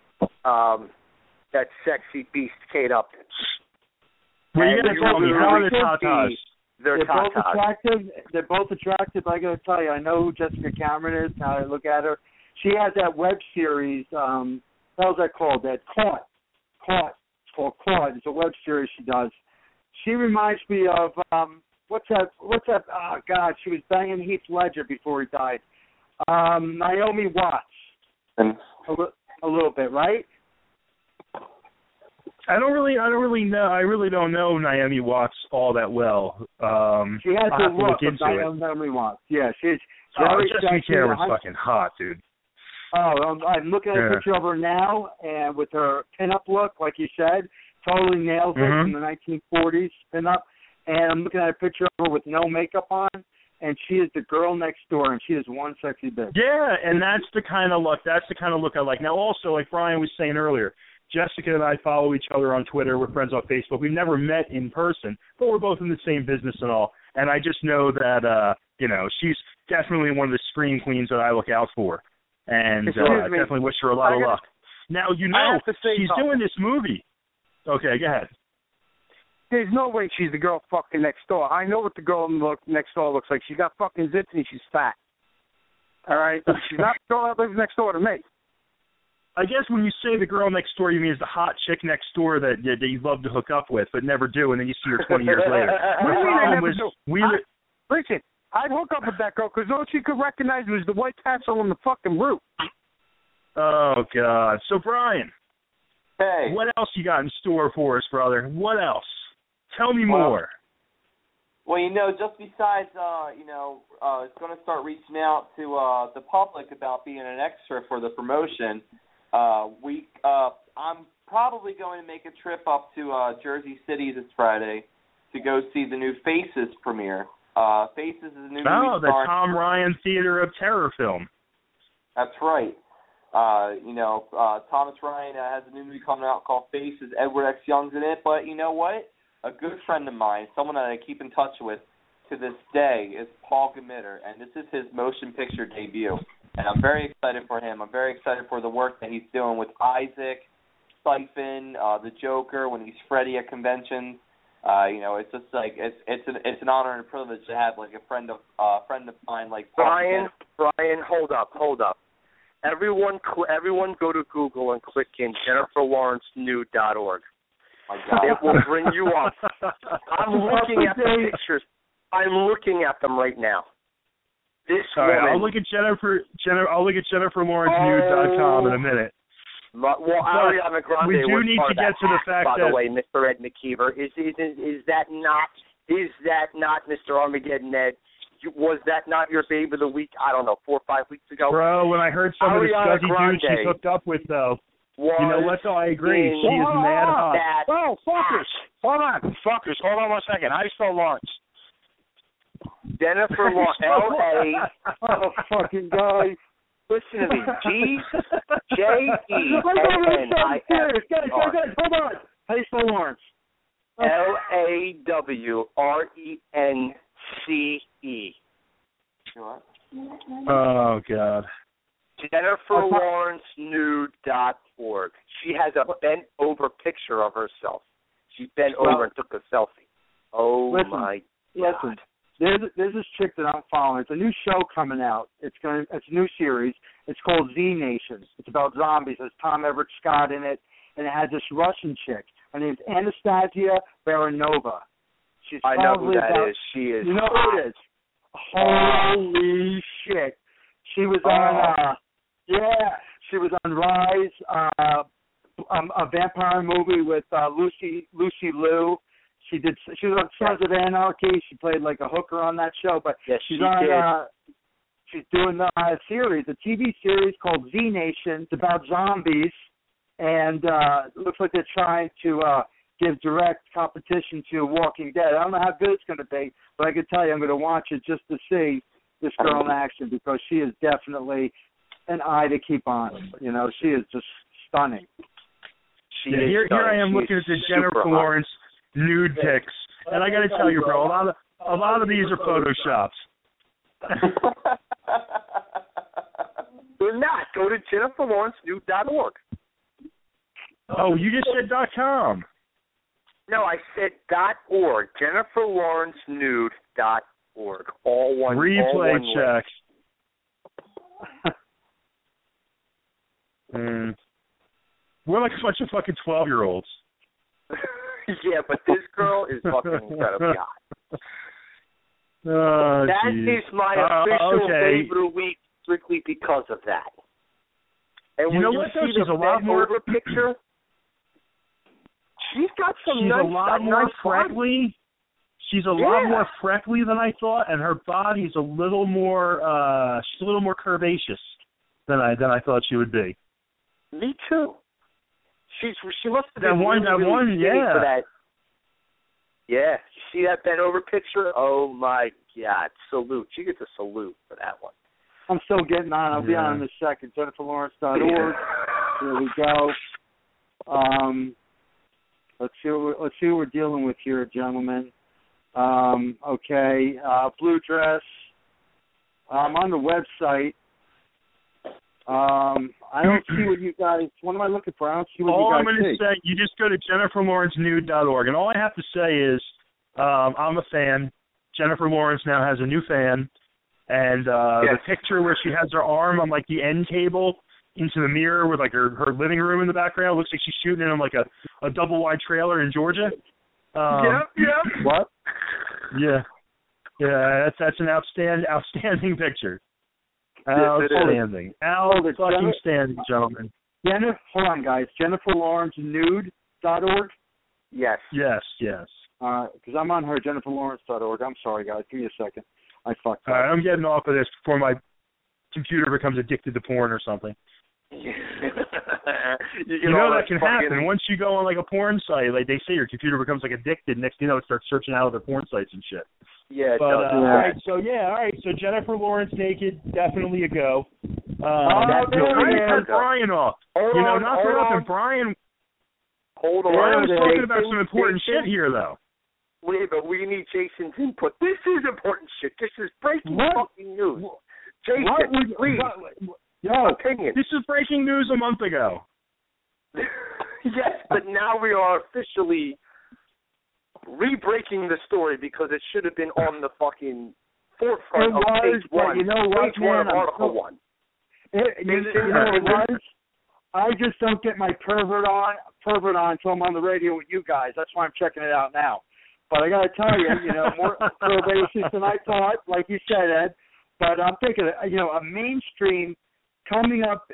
Speaker 5: that sexy beast Kate Upton.
Speaker 2: Well, you got to tell me, how are the tatas?
Speaker 6: They're both attractive. They're both attractive. I got to tell you, I know who Jessica Cameron is. Now I look at her. She has that web series. How's that called? That Caught. It's called Caught. It's a web series she does. She reminds me of what's that? Oh God, she was banging Heath Ledger before he died. Naomi Watts. A little bit, right?
Speaker 2: I don't really know. I really don't know Naomi Watts all that well.
Speaker 6: She has
Speaker 2: the
Speaker 6: look of Naomi Watts. Yeah, she's
Speaker 2: Jessica Cameron's fucking hot, dude.
Speaker 6: Oh, I'm looking at a picture of her now, and with her pinup look, like you said, totally nails it from the 1940s pinup. And I'm looking at a picture of her with no makeup on, and she is the girl next door, and she is one sexy bitch.
Speaker 2: Yeah, and that's the kind of look. That's the kind of look I like. Now, also, like Brian was saying earlier, Jessica and I follow each other on Twitter. We're friends on Facebook. We've never met in person, but we're both in the same business and all. And I just know that, she's definitely one of the screen queens that I look out for. And I definitely wish her a lot of luck. Now, she's doing this movie. Okay, go ahead.
Speaker 4: There's no way she's the girl fucking next door. I know what the girl next door looks like. She's got fucking zits and she's fat. All right? She's not the girl that lives next door to me.
Speaker 2: I guess when you say the girl next door, you mean it's the hot chick next door that you love to hook up with but never do, and then you see her 20 years later.
Speaker 4: What do you mean I never do? Listen, I'd hook up with that girl because all she could recognize was the White Castle on the fucking roof.
Speaker 2: Oh, God. So, Brian,
Speaker 3: hey,
Speaker 2: what else you got in store for us, brother? What else? Tell me more.
Speaker 3: Well, just besides, it's going to start reaching out to the public about being an extra for the promotion. I'm probably going to make a trip up to Jersey City this Friday to go see the new Faces premiere. Faces is a new movie.
Speaker 2: Oh, the Tom Ryan Theater of Terror film.
Speaker 3: That's right. Thomas Ryan has a new movie coming out called Faces. Edward X. Young's in it, but you know what? A good friend of mine, someone that I keep in touch with to this day, is Paul Gamitter, and this is his motion picture debut. And I'm very excited for him. I'm very excited for the work that he's doing with Isaac, Siphon, the Joker, when he's Freddy at conventions. It's just like it's an honor and a privilege to have like a friend of mine like Paul.
Speaker 5: Brian, hold up. Everyone go to Google and click in JenniferLawrenceNude.org.
Speaker 3: My God.
Speaker 5: It will bring you up. I'm looking at the pictures. I'm looking at them right now. This woman.
Speaker 2: Right, I'll look at JenniferLawrenceNude.com in a minute.
Speaker 5: Well, Ariana Grande
Speaker 2: we do need to get to the fact
Speaker 5: by the way, Mr. Ed McKeever, is that not Mr. Armageddon Ed? Was that not your babe of the week? I don't know, 4 or 5 weeks ago.
Speaker 2: Bro, when I heard some of the scuzzy dudes she's hooked up with, though. You know what, though? I agree. She is mad hot.
Speaker 4: Oh, fuckers. Hold on. Fuckers. Hold on 1 second. How do you spell Lawrence?
Speaker 5: Jennifer Lawrence. L-A.
Speaker 6: Oh, fucking guy.
Speaker 5: Listen to me. G-J-E-N-N-I-S.
Speaker 6: Hold on. How do you spell Lawrence?
Speaker 5: L-A-W-R-E-N-C-E.
Speaker 2: Oh, God.
Speaker 5: JenniferLawrenceNude.org. She has a bent-over picture of herself. She bent over and took a selfie. Oh, my God.
Speaker 6: Listen, there's this chick that I'm following. It's a new show coming out. It's a new series. It's called Z Nation. It's about zombies. There's Tom Everett Scott in it, and it has this Russian chick. Her name's Anastasia Baranova.
Speaker 5: I know who that is. She is.
Speaker 6: You know who it is? Holy shit! She was on. She was on Rise, a vampire movie with Lucy Liu. She was on Sons of Anarchy. She played like a hooker on that show. But she's on. She's doing a series, a TV series called Z Nation. It's about zombies, and it looks like they're trying to give direct competition to Walking Dead. I don't know how good it's going to be, but I can tell you I'm going to watch it just to see this girl in action because she is definitely an eye to keep on. You know, she is just stunning.
Speaker 2: Here I am looking at the Jennifer Lawrence nude pics, and I got to tell you, bro, a lot of these are photoshops.
Speaker 5: They're not. Go to JenniferLawrenceNude.org.
Speaker 2: Oh, you just said .com.
Speaker 5: No, I said .org. JenniferLawrenceNude.org. All one.
Speaker 2: Replay check. We're like a bunch of fucking 12-year-olds.
Speaker 5: Yeah, but this girl is fucking incredibly hot. That is my official favorite of the week, strictly because of that. And
Speaker 2: you know what? Though? She's a lot more
Speaker 5: picture. She's got some.
Speaker 2: She's
Speaker 5: nice,
Speaker 2: a lot more freckly. She's a lot more freckly than I thought, and her body's a little more. She's a little more curvaceous than I thought she would be.
Speaker 5: Me too. She must have been
Speaker 2: really
Speaker 5: skinny for that. Yeah, you see that bent over picture? Oh my God! Salute. She gets a salute for that one.
Speaker 6: I'm still getting on. I'll be on in a second. JenniferLawrence.org. Here we go. Let's see what we're dealing with here, gentlemen. Okay, blue dress. I'm on the website. I don't see what you guys. What am I looking for? I don't see what you guys see.
Speaker 2: All I'm going to say, you just go to JenniferLawrenceNude.org, and all I have to say is, I'm a fan. Jennifer Lawrence now has a new fan, and the picture where she has her arm on like the end table into the mirror with like her living room in the background looks like she's shooting in like a double wide trailer in Georgia.
Speaker 5: Yep.
Speaker 6: What?
Speaker 2: Yeah, that's an outstanding picture.
Speaker 6: Outstanding.
Speaker 2: Outstanding, gentlemen.
Speaker 6: Hold on, guys. JenniferLawrenceNude.org?
Speaker 5: Yes.
Speaker 6: Because I'm on her, JenniferLawrence.org. I'm sorry, guys. Give me a second. I fucked up.
Speaker 2: All right, I'm getting off of this before my computer becomes addicted to porn or something.
Speaker 5: you
Speaker 2: know that can happen. Once you go on like a porn site, like they say your computer becomes like addicted. Next thing you know, it starts searching out other porn sites and shit.
Speaker 5: Yeah,
Speaker 2: but, all right. So Jennifer Lawrence naked, definitely a go. Trying to cut Brian off. Not for nothing, Brian.
Speaker 5: Hold on.
Speaker 2: Brian was talking about some important shit here, though.
Speaker 5: Wait, but we need Jason's input. This is important shit. This is breaking fucking news. Jason, please. Opinion.
Speaker 2: This is breaking news a month ago.
Speaker 5: Yes, but now we are officially re-breaking the story because it should have been on the fucking forefront of page one.
Speaker 6: You know what,
Speaker 5: page one of Article 1.
Speaker 6: You know what? I just don't get my pervert on until I'm on the radio with you guys. That's why I'm checking it out now. But I got to tell you, more curvaceous than I thought, like you said, Ed. But I'm thinking, a mainstream coming up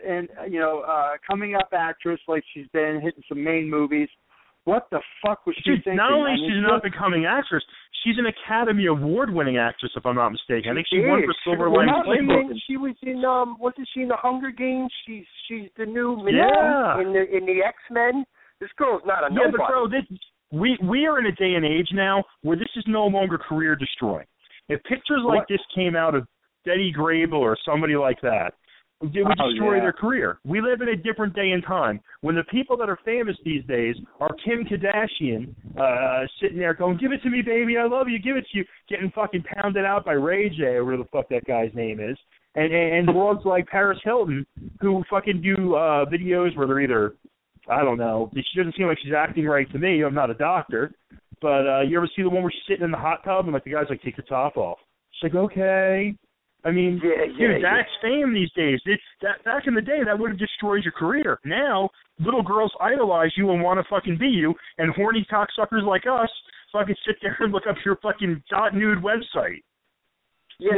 Speaker 6: actress like she's been hitting some main movies. What the fuck was she thinking?
Speaker 2: Not only she's not becoming actress, she's an Academy Award-winning actress, if I'm not mistaken. I think she won for Silver Linings Playbook.
Speaker 5: She was in wasn't she in the Hunger Games? She's the new in the X-Men. This girl's not a nobody.
Speaker 2: Yeah, but bro, we are in a day and age now where this is no longer career destroying. If pictures like this came out of Betty Grable or somebody like that, it would destroy their career. We live in a different day and time when the people that are famous these days are Kim Kardashian sitting there going, "Give it to me, baby, I love you, give it to you," getting fucking pounded out by Ray J or whatever the fuck that guy's name is, and blogs like Paris Hilton who fucking do videos where they're either, I don't know, she doesn't seem like she's acting right to me. I'm not a doctor. But you ever see the one where she's sitting in the hot tub and like the guy's like, take the top off? She's like, okay. I mean, dude, that's fame these days. Back in the day, that would have destroyed your career. Now, little girls idolize you and want to fucking be you, and horny cocksuckers like us fucking sit there and look up your fucking .nude website.
Speaker 5: Yeah,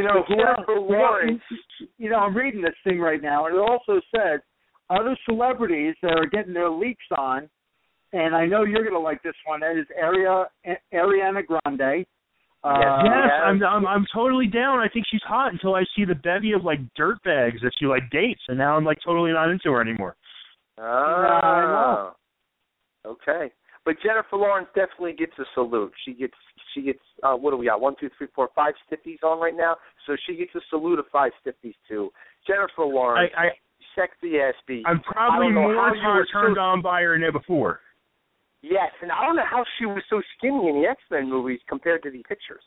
Speaker 6: I'm reading this thing right now, and it also said other celebrities that are getting their leaks on, and I know you're going to like this one. That is Ariana Grande.
Speaker 2: I'm totally down. I think she's hot until I see the bevy of like dirtbags that she like dates, and now I'm like totally not into her anymore.
Speaker 5: Oh, okay. But Jennifer Lawrence definitely gets a salute. She gets. What do we got? 1, 2, 3, 4, 5 stiffies on right now. So she gets a salute of 5 stiffies too. Jennifer Lawrence, sexy ass beast.
Speaker 2: I'm probably more turned on by her than before.
Speaker 5: Yes, and I don't know how she was so skinny in the X-Men movies compared to the pictures.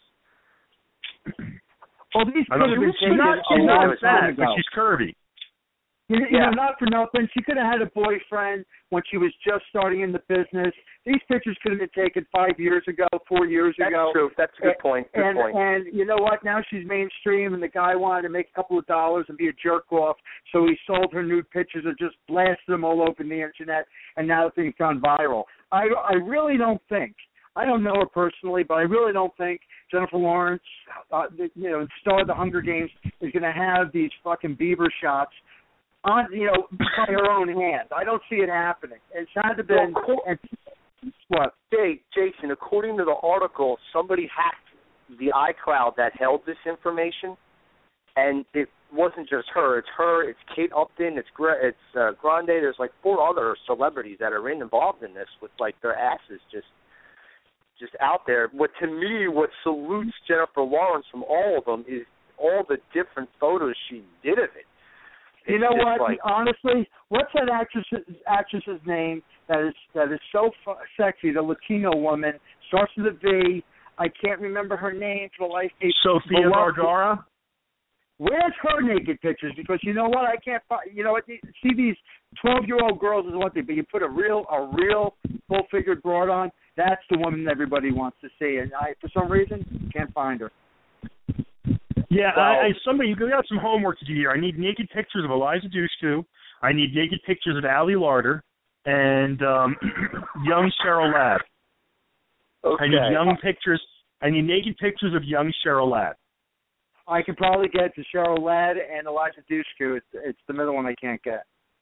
Speaker 6: Well, these could have been
Speaker 2: she's not fat, but she's curvy.
Speaker 6: You know, not for nothing. She could have had a boyfriend when she was just starting in the business. These pictures could have been taken 5 years ago, 4 years ago.
Speaker 5: That's true. That's a good point.
Speaker 6: And you know what? Now she's mainstream, and the guy wanted to make a couple of dollars and be a jerk off, so he sold her nude pictures and just blasted them all over the internet, and now the thing's gone viral. I really don't think, I don't know her personally, but I really don't think Jennifer Lawrence, star of the Hunger Games, is going to have these fucking beaver shots on, by her own hand. I don't see it happening. It's had to been. What?
Speaker 5: Hey, Jason, according to the article, somebody hacked the iCloud that held this information, and it wasn't just her. It's her. It's Kate Upton. It's Grande. There's like 4 other celebrities that are involved in this with like their asses just out there. What salutes Jennifer Lawrence from all of them is all the different photos she did of it.
Speaker 6: You know what? Honestly, what's that actress's name that is so sexy? The Latino woman, starts with a V. I can't remember her name for the life of me.
Speaker 2: Sofia Vergara.
Speaker 6: Where's her naked pictures? Because you know what? I can't find. You know what? See these 12-year-old girls is one thing, but you put a real full-figured broad on. That's the woman everybody wants to see, and I, for some reason, can't find her.
Speaker 2: Yeah, you got some homework to do here. I need naked pictures of Eliza Dushku. I need naked pictures of Ali Larder and young Cheryl Ladd.
Speaker 5: Okay.
Speaker 2: I need naked pictures of young Cheryl Ladd.
Speaker 6: I can probably get to Cheryl Ladd and Eliza Dushku. It's the middle one I can't get.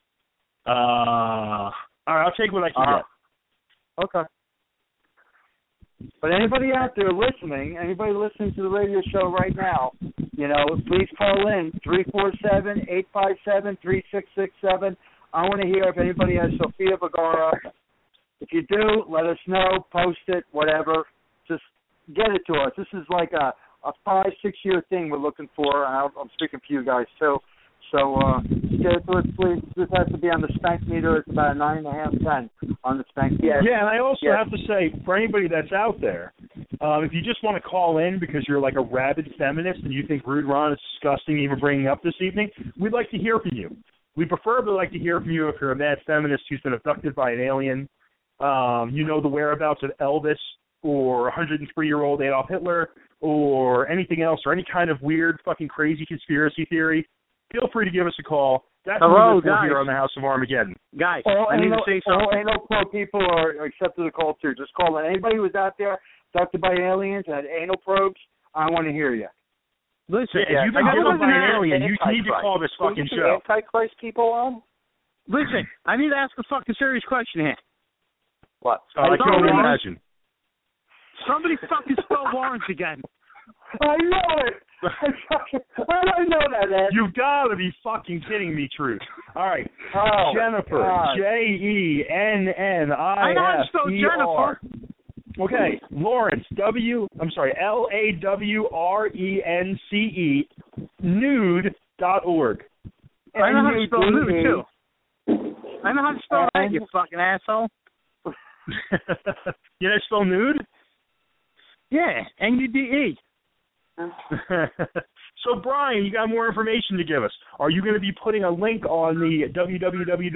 Speaker 2: All right, I'll take what I can get.
Speaker 6: Okay. But anybody out there listening, anybody listening to the radio show right now, please call in 347-857-3667. I want to hear if anybody has Sofia Vergara. If you do, let us know, post it, whatever. Just get it to us. This is like a 5-6 year thing we're looking for. I'm speaking for you guys too. So get it to us, please. This has to be on the spank meter. It's about a 9.5, 10 on the spank meter.
Speaker 2: Yeah, and I also have to say, for anybody that's out there, if you just want to call in because you're like a rabid feminist and you think Rude Ron is disgusting even bringing up this evening, we'd like to hear from you. We'd preferably like to hear from you if you're a mad feminist who's been abducted by an alien, the whereabouts of Elvis or 103-year-old Adolf Hitler or anything else or any kind of weird fucking crazy conspiracy theory. Feel free to give us a call. That's what we're here on the House of Armageddon.
Speaker 7: Guys, I need to say something.
Speaker 6: All anal probe people are accepted the call too. Just call in. Anybody who's out there abducted by aliens and had anal probes, I want to hear you.
Speaker 7: Listen,
Speaker 2: if you've been given by an alien, you need to call this fucking show.
Speaker 5: Antichrist people on?
Speaker 7: Listen, I need to ask a fucking serious question here.
Speaker 5: What?
Speaker 2: I can only imagine.
Speaker 7: Somebody fucking spelled Lawrence again.
Speaker 6: I know it. How do I know that, Ed?
Speaker 2: You've got to be fucking kidding me, Truth. All right. Jennifer.
Speaker 6: God.
Speaker 2: Jennifer.
Speaker 7: I know how to spell Jennifer.
Speaker 2: Okay. Lawrence. LAWRENCE. Nude.org.
Speaker 7: I know how to spell nude, too. I know how to spell that, you fucking asshole.
Speaker 2: You know how to spell nude?
Speaker 7: Yeah, NUDE.
Speaker 2: So, Brian, you got more information to give us. Are you going to be putting a link on the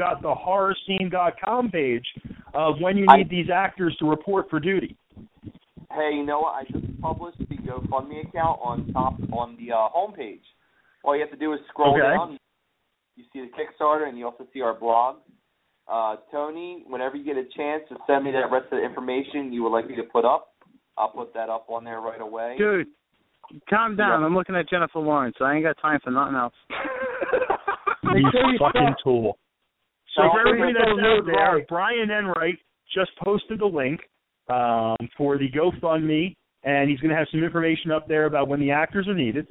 Speaker 2: www.thehorrorscene.com page of when you need these actors to report for duty?
Speaker 3: Hey, you know what? I just published the GoFundMe account on the homepage. All you have to do is scroll down. You see the Kickstarter, and you also see our blog. Tony, whenever you get a chance, to send me that rest of the information you would like me to put up. I'll put that up on there right away.
Speaker 7: Dude, calm down. I'm looking at Jennifer Lawrence, so I ain't got time for nothing else.
Speaker 2: You fucking tool. So for everybody that's out there, Brian Enright just posted the link for the GoFundMe, and he's going to have some information up there about when the actors are needed.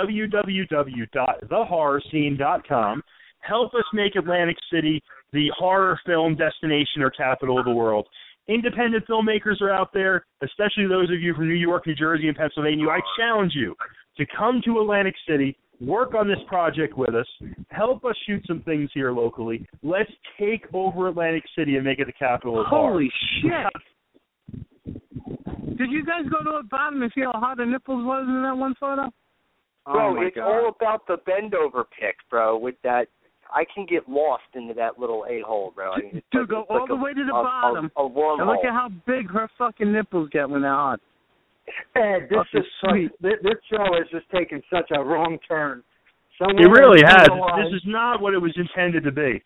Speaker 2: www.thehorrorscene.com. Help us make Atlantic City the horror film destination or capital of the world. Independent filmmakers are out there, especially those of you from New York, New Jersey, and Pennsylvania. I challenge you to come to Atlantic City, work on this project with us, help us shoot some things here locally. Let's take over Atlantic City and make it the capital of horror.
Speaker 7: Holy shit! Did you guys go to the bottom and see how hot the nipples was in that one photo?
Speaker 5: Bro, it's all about the bend over pic, bro, with that. I can get lost into that little a-hole, bro. I mean,
Speaker 7: Dude, go all the way to the bottom.
Speaker 5: A wormhole.
Speaker 7: And look at how big her fucking nipples get when they're hot.
Speaker 6: Ed, this is
Speaker 7: sweet.
Speaker 6: This show has just taken such a wrong turn.
Speaker 2: It really has. This is not what it was intended to be.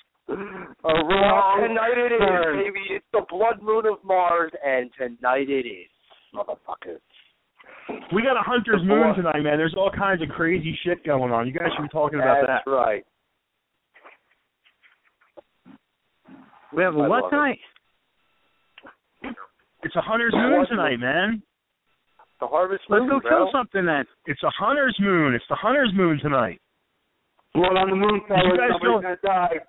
Speaker 5: Tonight it is, baby. It's the blood moon of Mars, and tonight it is, motherfuckers.
Speaker 2: We got a hunter's moon tonight, man. There's all kinds of crazy shit going on. You guys should be talking about that.
Speaker 5: That's right.
Speaker 7: We have a what tonight?
Speaker 2: It's a hunter's moon tonight, man.
Speaker 5: The harvest moon,
Speaker 7: Let's go kill something then.
Speaker 2: It's a hunter's moon. It's the hunter's moon tonight.
Speaker 6: Blood on the moon, fellas. Somebody's going to die.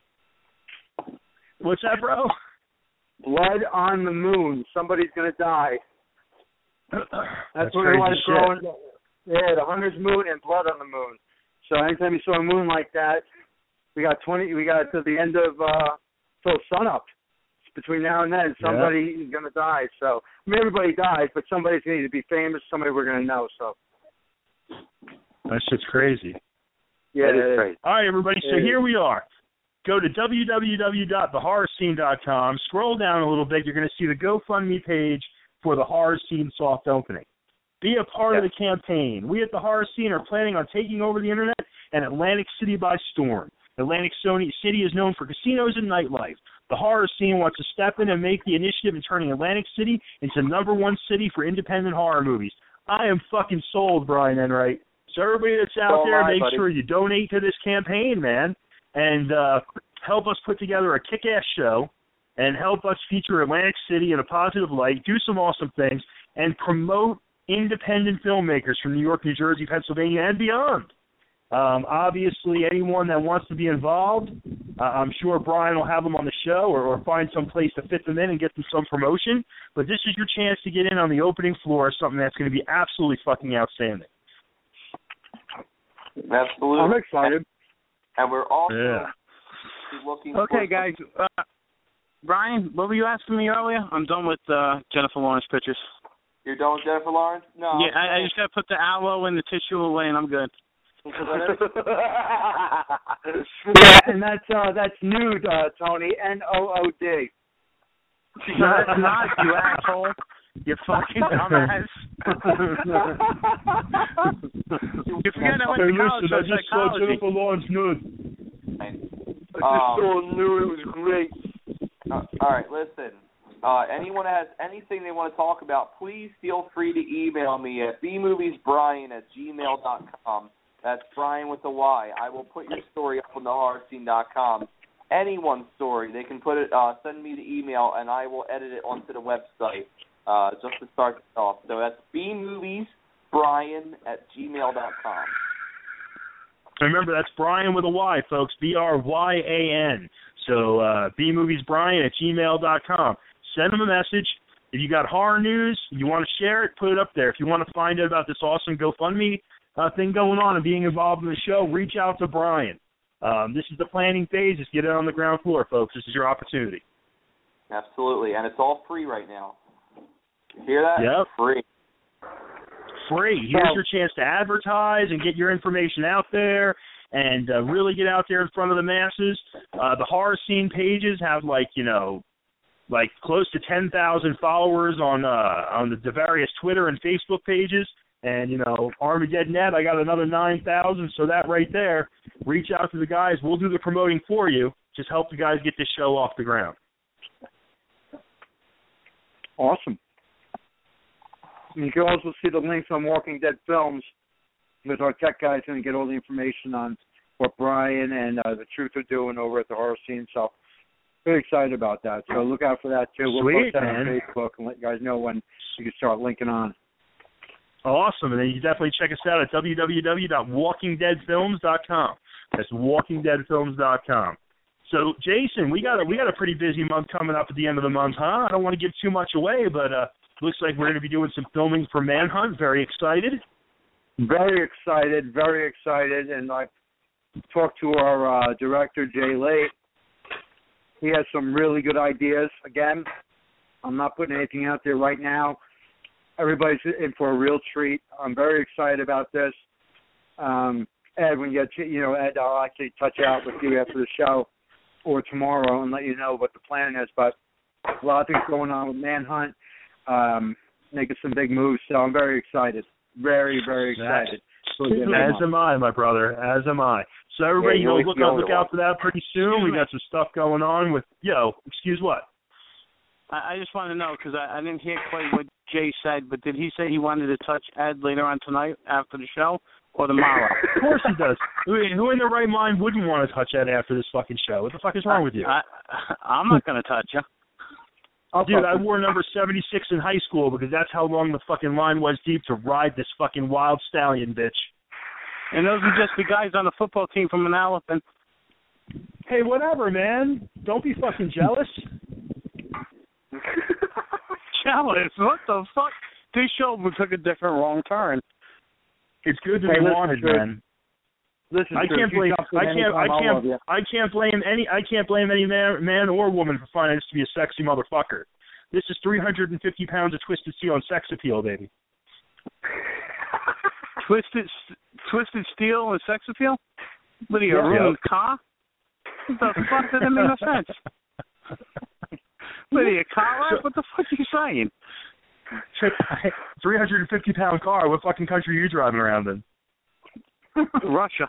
Speaker 2: What's that, bro?
Speaker 6: Blood on the moon. Somebody's going to die. That's what
Speaker 2: crazy
Speaker 6: I was
Speaker 2: shit.
Speaker 6: growing. Yeah, the hunter's moon and blood on the moon. So anytime you saw a moon like that, we got to the end of till sunup. Between now and then, somebody is going to die. So, I mean, everybody dies, but somebody's going to be famous, somebody we're going to know. So,
Speaker 2: that's just crazy.
Speaker 6: Yeah, it is crazy.
Speaker 2: All right, everybody. So here we are. Go to www.thehorrorscene.com. Scroll down a little bit. You're going to see the GoFundMe page for the Horror Scene soft opening. Be a part of the campaign. We at the Horror Scene are planning on taking over the internet and Atlantic City by storm. Atlantic City is known for casinos and nightlife. The Horror Scene wants to step in and make the initiative in turning Atlantic City into #1 city for independent horror movies. I am fucking sold, Brian Enright. So everybody that's out there, make sure you donate to this campaign, man, and help us put together a kick-ass show and help us feature Atlantic City in a positive light, do some awesome things, and promote independent filmmakers from New York, New Jersey, Pennsylvania, and beyond. Obviously, anyone that wants to be involved, I'm sure Brian will have them on the show or find some place to fit them in and get them some promotion. But this is your chance to get in on the opening floor of something that's going to be absolutely fucking outstanding.
Speaker 3: Absolutely.
Speaker 6: I'm excited.
Speaker 3: And we're also looking
Speaker 7: Okay, guys. Brian, what were you asking me earlier? I'm done with Jennifer Lawrence pictures.
Speaker 3: You're done with Jennifer Lawrence? No.
Speaker 7: Yeah, I just got to put the aloe and the tissue away, and I'm good.
Speaker 6: Yeah, and that's nude, Tony. NOOD.
Speaker 7: No, it's not, you asshole. You fucking dumbass. You forget I went to college for psychology.
Speaker 2: Jennifer Lawrence nude.
Speaker 5: I just saw nude. It was great.
Speaker 3: All right, listen. Anyone has anything they want to talk about, please feel free to email me at bmoviesbrian@gmail.com. That's Brian with a Y. I will put your story up on thehorrorscene.com. Anyone's story, they can put it. Send me the email, and I will edit it onto the website just to start this off. So that's bmoviesbrian@gmail.com.
Speaker 2: Remember, that's Brian with a Y, folks. BRYAN. So bmoviesbrian@gmail.com. Send them a message. If you got horror news, you want to share it, put it up there. If you want to find out about this awesome GoFundMe thing going on and being involved in the show, reach out to Brian. This is the planning phase. Just get it on the ground floor, folks. This is your opportunity.
Speaker 3: Absolutely, and it's all free right now. You hear that?
Speaker 2: Yep.
Speaker 3: Free.
Speaker 2: Free. Here's your chance to advertise and get your information out there and really get out there in front of the masses. The Horror Scene pages have, like close to 10,000 followers on the various Twitter and Facebook pages. And, you know, Armageddon Net, I got another 9,000. So that right there, reach out to the guys. We'll do the promoting for you. Just help the guys get this show off the ground.
Speaker 6: Awesome. And you can also see the links on Walking Dead Films, because our tech guys going to get all the information on what Brian and The Truth are doing over at the horror scene. So very excited about that. So look out for that too. We'll post that on Facebook and let you guys know when you can start linking on.
Speaker 2: Awesome. And then you can definitely check us out at www.walkingdeadfilms.com. That's walkingdeadfilms.com. So, Jason, we got a pretty busy month coming up at the end of the month, huh? I don't want to give too much away, but looks like we're going to be doing some filming for Manhunt. Very excited.
Speaker 6: Very excited, very excited. And I talked to our director, Jay Late. He has some really good ideas. Again, I'm not putting anything out there right now. Everybody's in for a real treat. I'm very excited about this. Ed, when you get, Ed, I'll actually touch out with you after the show or tomorrow and let you know what the plan is. But a lot of things going on with Manhunt, making some big moves. So I'm very excited. Very, very excited.
Speaker 2: As am I, my brother. As am I. So everybody, look out for that pretty soon. We got some stuff going on with, excuse what?
Speaker 7: I just want to know, because I didn't hear quite what Jay said, but did he say he wanted to touch Ed later on tonight after the show or tomorrow?
Speaker 2: Of course he does. Who in their right mind wouldn't want to touch Ed after this fucking show? What the fuck is wrong with you?
Speaker 7: I'm not going to touch you.
Speaker 2: Dude, I wore number 76 in high school because that's how long the fucking line was deep to ride this fucking wild stallion, bitch.
Speaker 7: And those are just the guys on the football team from Manalapan.
Speaker 2: Hey, whatever, man. Don't be fucking jealous.
Speaker 7: Jealous? What the fuck? This show took a different wrong turn.
Speaker 2: It's good to be wanted, man.
Speaker 6: Listen,
Speaker 2: I can't blame any man or woman for finding this to be a sexy motherfucker. This is 350 pounds of Twisted Steel and sex appeal, baby.
Speaker 7: Twisted Steel and sex appeal? What are you, a ruined car? What the fuck? That didn't make no sense. What are you, a car? What the fuck are you saying?
Speaker 2: 350-pound car. What fucking country are you driving around in?
Speaker 7: Russia.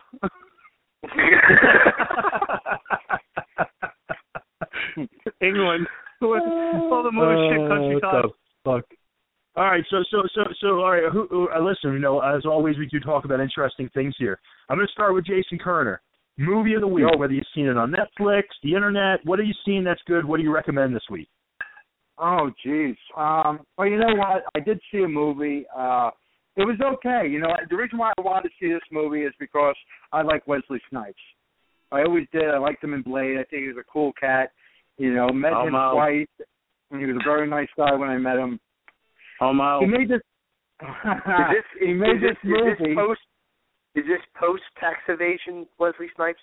Speaker 7: England. All the most shit country cars.
Speaker 2: Fuck. All right, so all right. Listen, as always, we do talk about interesting things here. I'm going to start with Jason Kerner. Movie of the week. Whether you've seen it on Netflix, the internet, what have you seen that's good? What do you recommend this week?
Speaker 6: Oh, jeez. Well, you know what? I did see a movie. It was okay. The reason why I wanted to see this movie is because I like Wesley Snipes. I always did. I liked him in Blade. I think he was a cool cat. Met him twice, and he was a very nice guy when I met him. He made this. He made this movie.
Speaker 5: Is this post tax evasion, Wesley Snipes?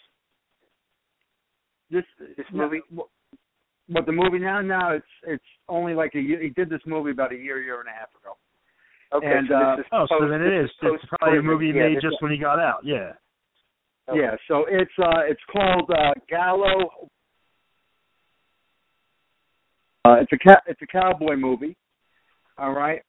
Speaker 6: This movie. But the movie now it's only like a year. He did this movie about a year and a half ago.
Speaker 5: Okay,
Speaker 6: and,
Speaker 2: so then it is. It's probably a movie he made just when he got out. Yeah.
Speaker 6: Okay. Yeah. So it's called Gallo. It's a cowboy movie. All right.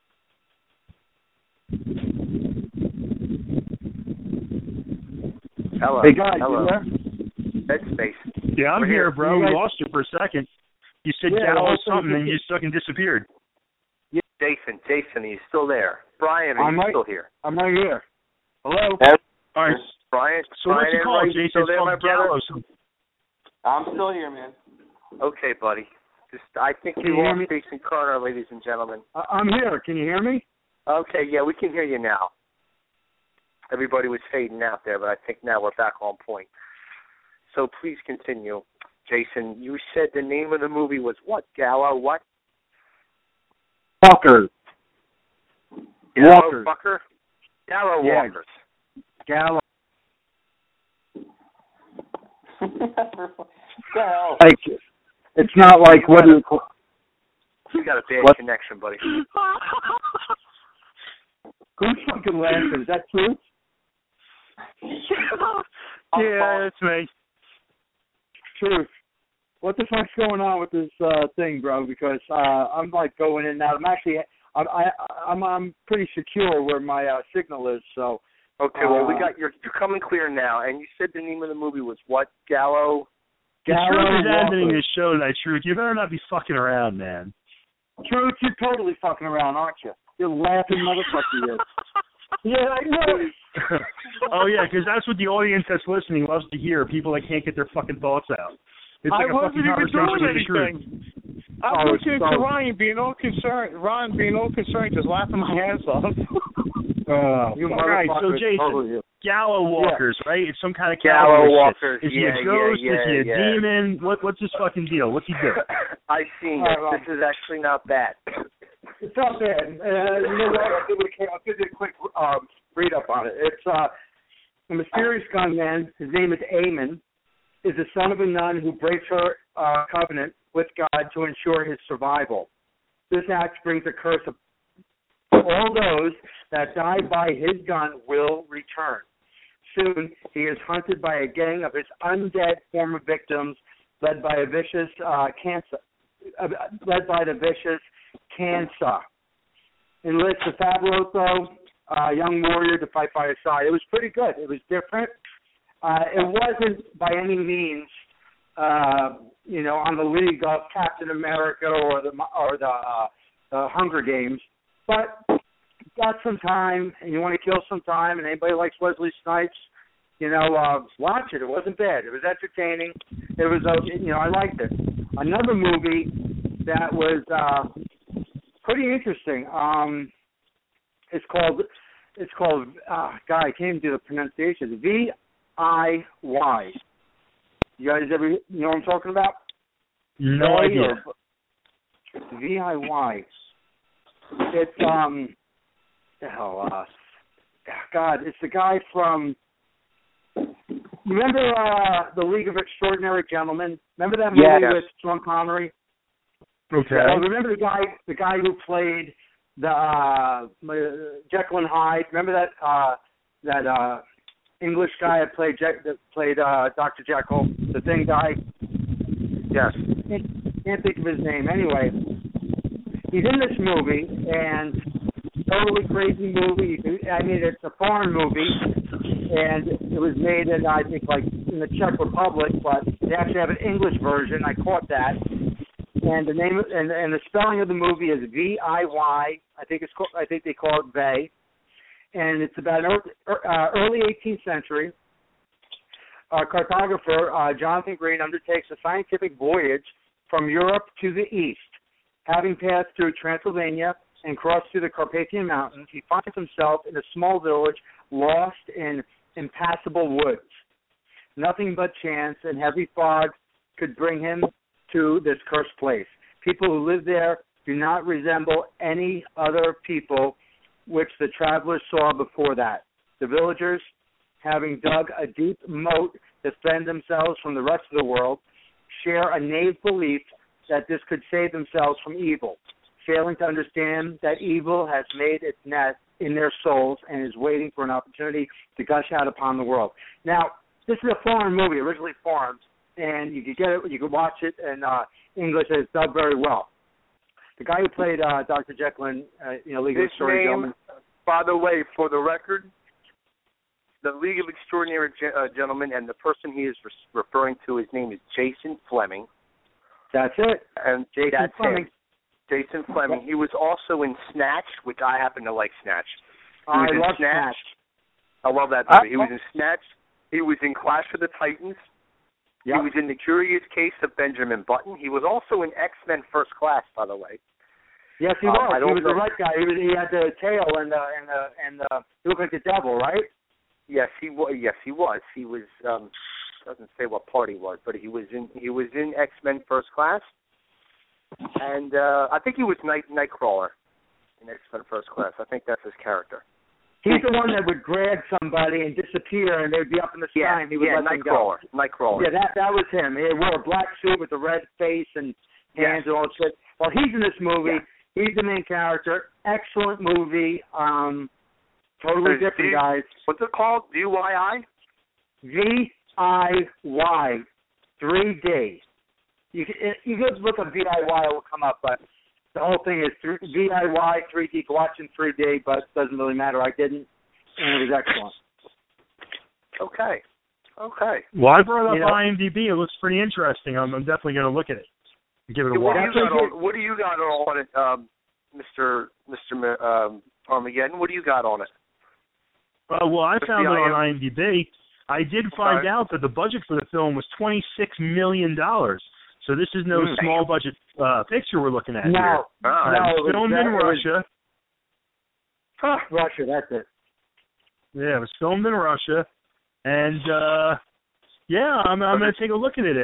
Speaker 5: Hello.
Speaker 6: Hey guys,
Speaker 5: hello.
Speaker 6: You there?
Speaker 5: Headspace.
Speaker 2: Yeah, I'm here, bro. We lost you for a second. You said Gallo something, and you just fucking disappeared.
Speaker 5: Yeah. Jason, are you still there? Brian, are you still here?
Speaker 6: I'm right here. Hello.
Speaker 2: All right,
Speaker 5: Brian.
Speaker 2: So what's it called, Jason? It's called Gallo.
Speaker 3: I'm still here, man.
Speaker 5: Okay, buddy. I think you lost Jason Carter, ladies and gentlemen.
Speaker 6: I'm here. Can you hear me?
Speaker 5: Okay, yeah, we can hear you now. Everybody was fading out there, but I think now we're back on point. So please continue. Jason, you said the name of the movie was what? Gallo what?
Speaker 6: Fucker.
Speaker 5: Gallo Fucker? Gallo Walkers.
Speaker 6: Gallo.
Speaker 3: Like,
Speaker 6: it's not like what do you call?
Speaker 5: You got a bad connection, buddy.
Speaker 6: Who's fucking laughing? Is that true?
Speaker 7: Yeah, it's me.
Speaker 6: Truth. what the fuck's going on with this thing, bro? Because I'm like going in and out. I'm pretty secure where my signal is. So
Speaker 5: okay, well you're coming clear now. And you said the name of the movie was what? Gallo.
Speaker 2: The truth is happening in this show tonight, Truth. You better not be fucking around, man.
Speaker 6: Truth, you're totally fucking around, aren't you? You're laughing motherfucker. You. Yeah, I know.
Speaker 2: Oh yeah, because that's what the audience that's listening loves to hear. People that can't get their fucking thoughts out. It's like
Speaker 7: I wasn't even doing anything. I'm listening to Ryan being all concerned. Just laughing my ass off.
Speaker 2: All right, so Jason, Gallo Walkers, right? It's some kind of
Speaker 5: Gallo Walkers.
Speaker 2: Is he a ghost? Is he a demon? What's his fucking deal? What's he do?
Speaker 5: I've seen it. This is actually not bad.
Speaker 6: It's not bad. You know what? I'll give you a quick read up on it. It's a mysterious gunman. His name is Eamon. Is the son of a nun who breaks her covenant with God to ensure his survival. This act brings a curse of all those that die by his gun will return. Soon, he is hunted by a gang of his undead former victims, led by the vicious Cansa. Enlists a Fabuloso, a young warrior to fight by his side. It was pretty good. It was different. It wasn't by any means, on the league of Captain America or the Hunger Games, but got some time and you want to kill some time, and anybody likes Wesley Snipes, watch it. It wasn't bad. It was entertaining. It was, I liked it. Another movie that was pretty interesting. It's called. God, I can't even do the pronunciation. VIY. You guys ever know what I'm talking about?
Speaker 2: No idea.
Speaker 6: VIY. It's God, it's the guy from. Remember the League of Extraordinary Gentlemen? Remember that movie with Sean Connery?
Speaker 2: Okay.
Speaker 6: Remember the guy who played the Jekyll and Hyde? Remember that English guy that played Dr. Jekyll, the Thing guy?
Speaker 5: Yes.
Speaker 6: Can't think of his name. Anyway, he's in this movie, and totally crazy movie. I mean, it's a foreign movie, and it was made in, I think, like in the Czech Republic, but they actually have an English version. I caught that. And the name and the spelling of the movie is VIY. I think they call it Vay. And it's about early 18th century. Cartographer Jonathan Green undertakes a scientific voyage from Europe to the east. Having passed through Transylvania and crossed through the Carpathian Mountains, he finds himself in a small village lost in impassable woods. Nothing but chance and heavy fog could bring him to this cursed place. People who live there do not resemble any other people which the travelers saw before that. The villagers, having dug a deep moat to defend themselves from the rest of the world, share a naive belief that this could save themselves from evil, failing to understand that evil has made its nest in their souls and is waiting for an opportunity to gush out upon the world. Now, this is a foreign movie, originally foreign, and you could get it, you could watch it in English, and it's dubbed very well. The guy who played Dr. Jekyll in League of Extraordinary Gentlemen.
Speaker 5: By the way, for the record, the League of Extraordinary Gentlemen, and the person he is referring to, his name is Jason Flemyng.
Speaker 6: That's it.
Speaker 5: And
Speaker 6: Jason Flemyng.
Speaker 5: Jason Flemyng. He was also in Snatch, which I happen to like Snatch.
Speaker 6: I love Snatch.
Speaker 5: I love that movie. He was in Snatch. He was in Clash of the Titans. Yep. He was in The Curious Case of Benjamin Button. He was also in X-Men First Class, by the way.
Speaker 6: Yes, he was. He was the right guy. He had the tail and he looked like the devil, right?
Speaker 5: Yes, he was. Yes, he was. He was. Doesn't say what part he was, but he was in X-Men First Class, and I think he was Nightcrawler in X-Men First Class. I think that's his character.
Speaker 6: He's the one that would grab somebody and disappear, and they'd be up in the sky, and he would let them go.
Speaker 5: Nightcrawler.
Speaker 6: Yeah, that was him. He wore a black suit with a red face and hands and all that shit. Well, he's in this movie. Yeah. He's the main character. Excellent movie. Totally different, guys.
Speaker 5: What's it called? VIY?
Speaker 6: VIY. 3D. You could look up DIY, it will come up, but the whole thing is DIY 3D. Go watch in 3D, but it doesn't really matter. I didn't, and it was excellent.
Speaker 5: Okay.
Speaker 2: Well, I brought up IMDb. It looks pretty interesting. I'm definitely going to look at it. Give it a watch.
Speaker 5: What do you got on it, Mr. Armageddon? What do you got on it?
Speaker 2: Well, I found it on IMDb. I did find out that the budget for the film was $26 million. So this is no small budget picture we're looking at here.
Speaker 6: No,
Speaker 2: it was filmed in Russia.
Speaker 6: Russia, that's it.
Speaker 2: Yeah, it was filmed in Russia, and I'm going to take a look at it.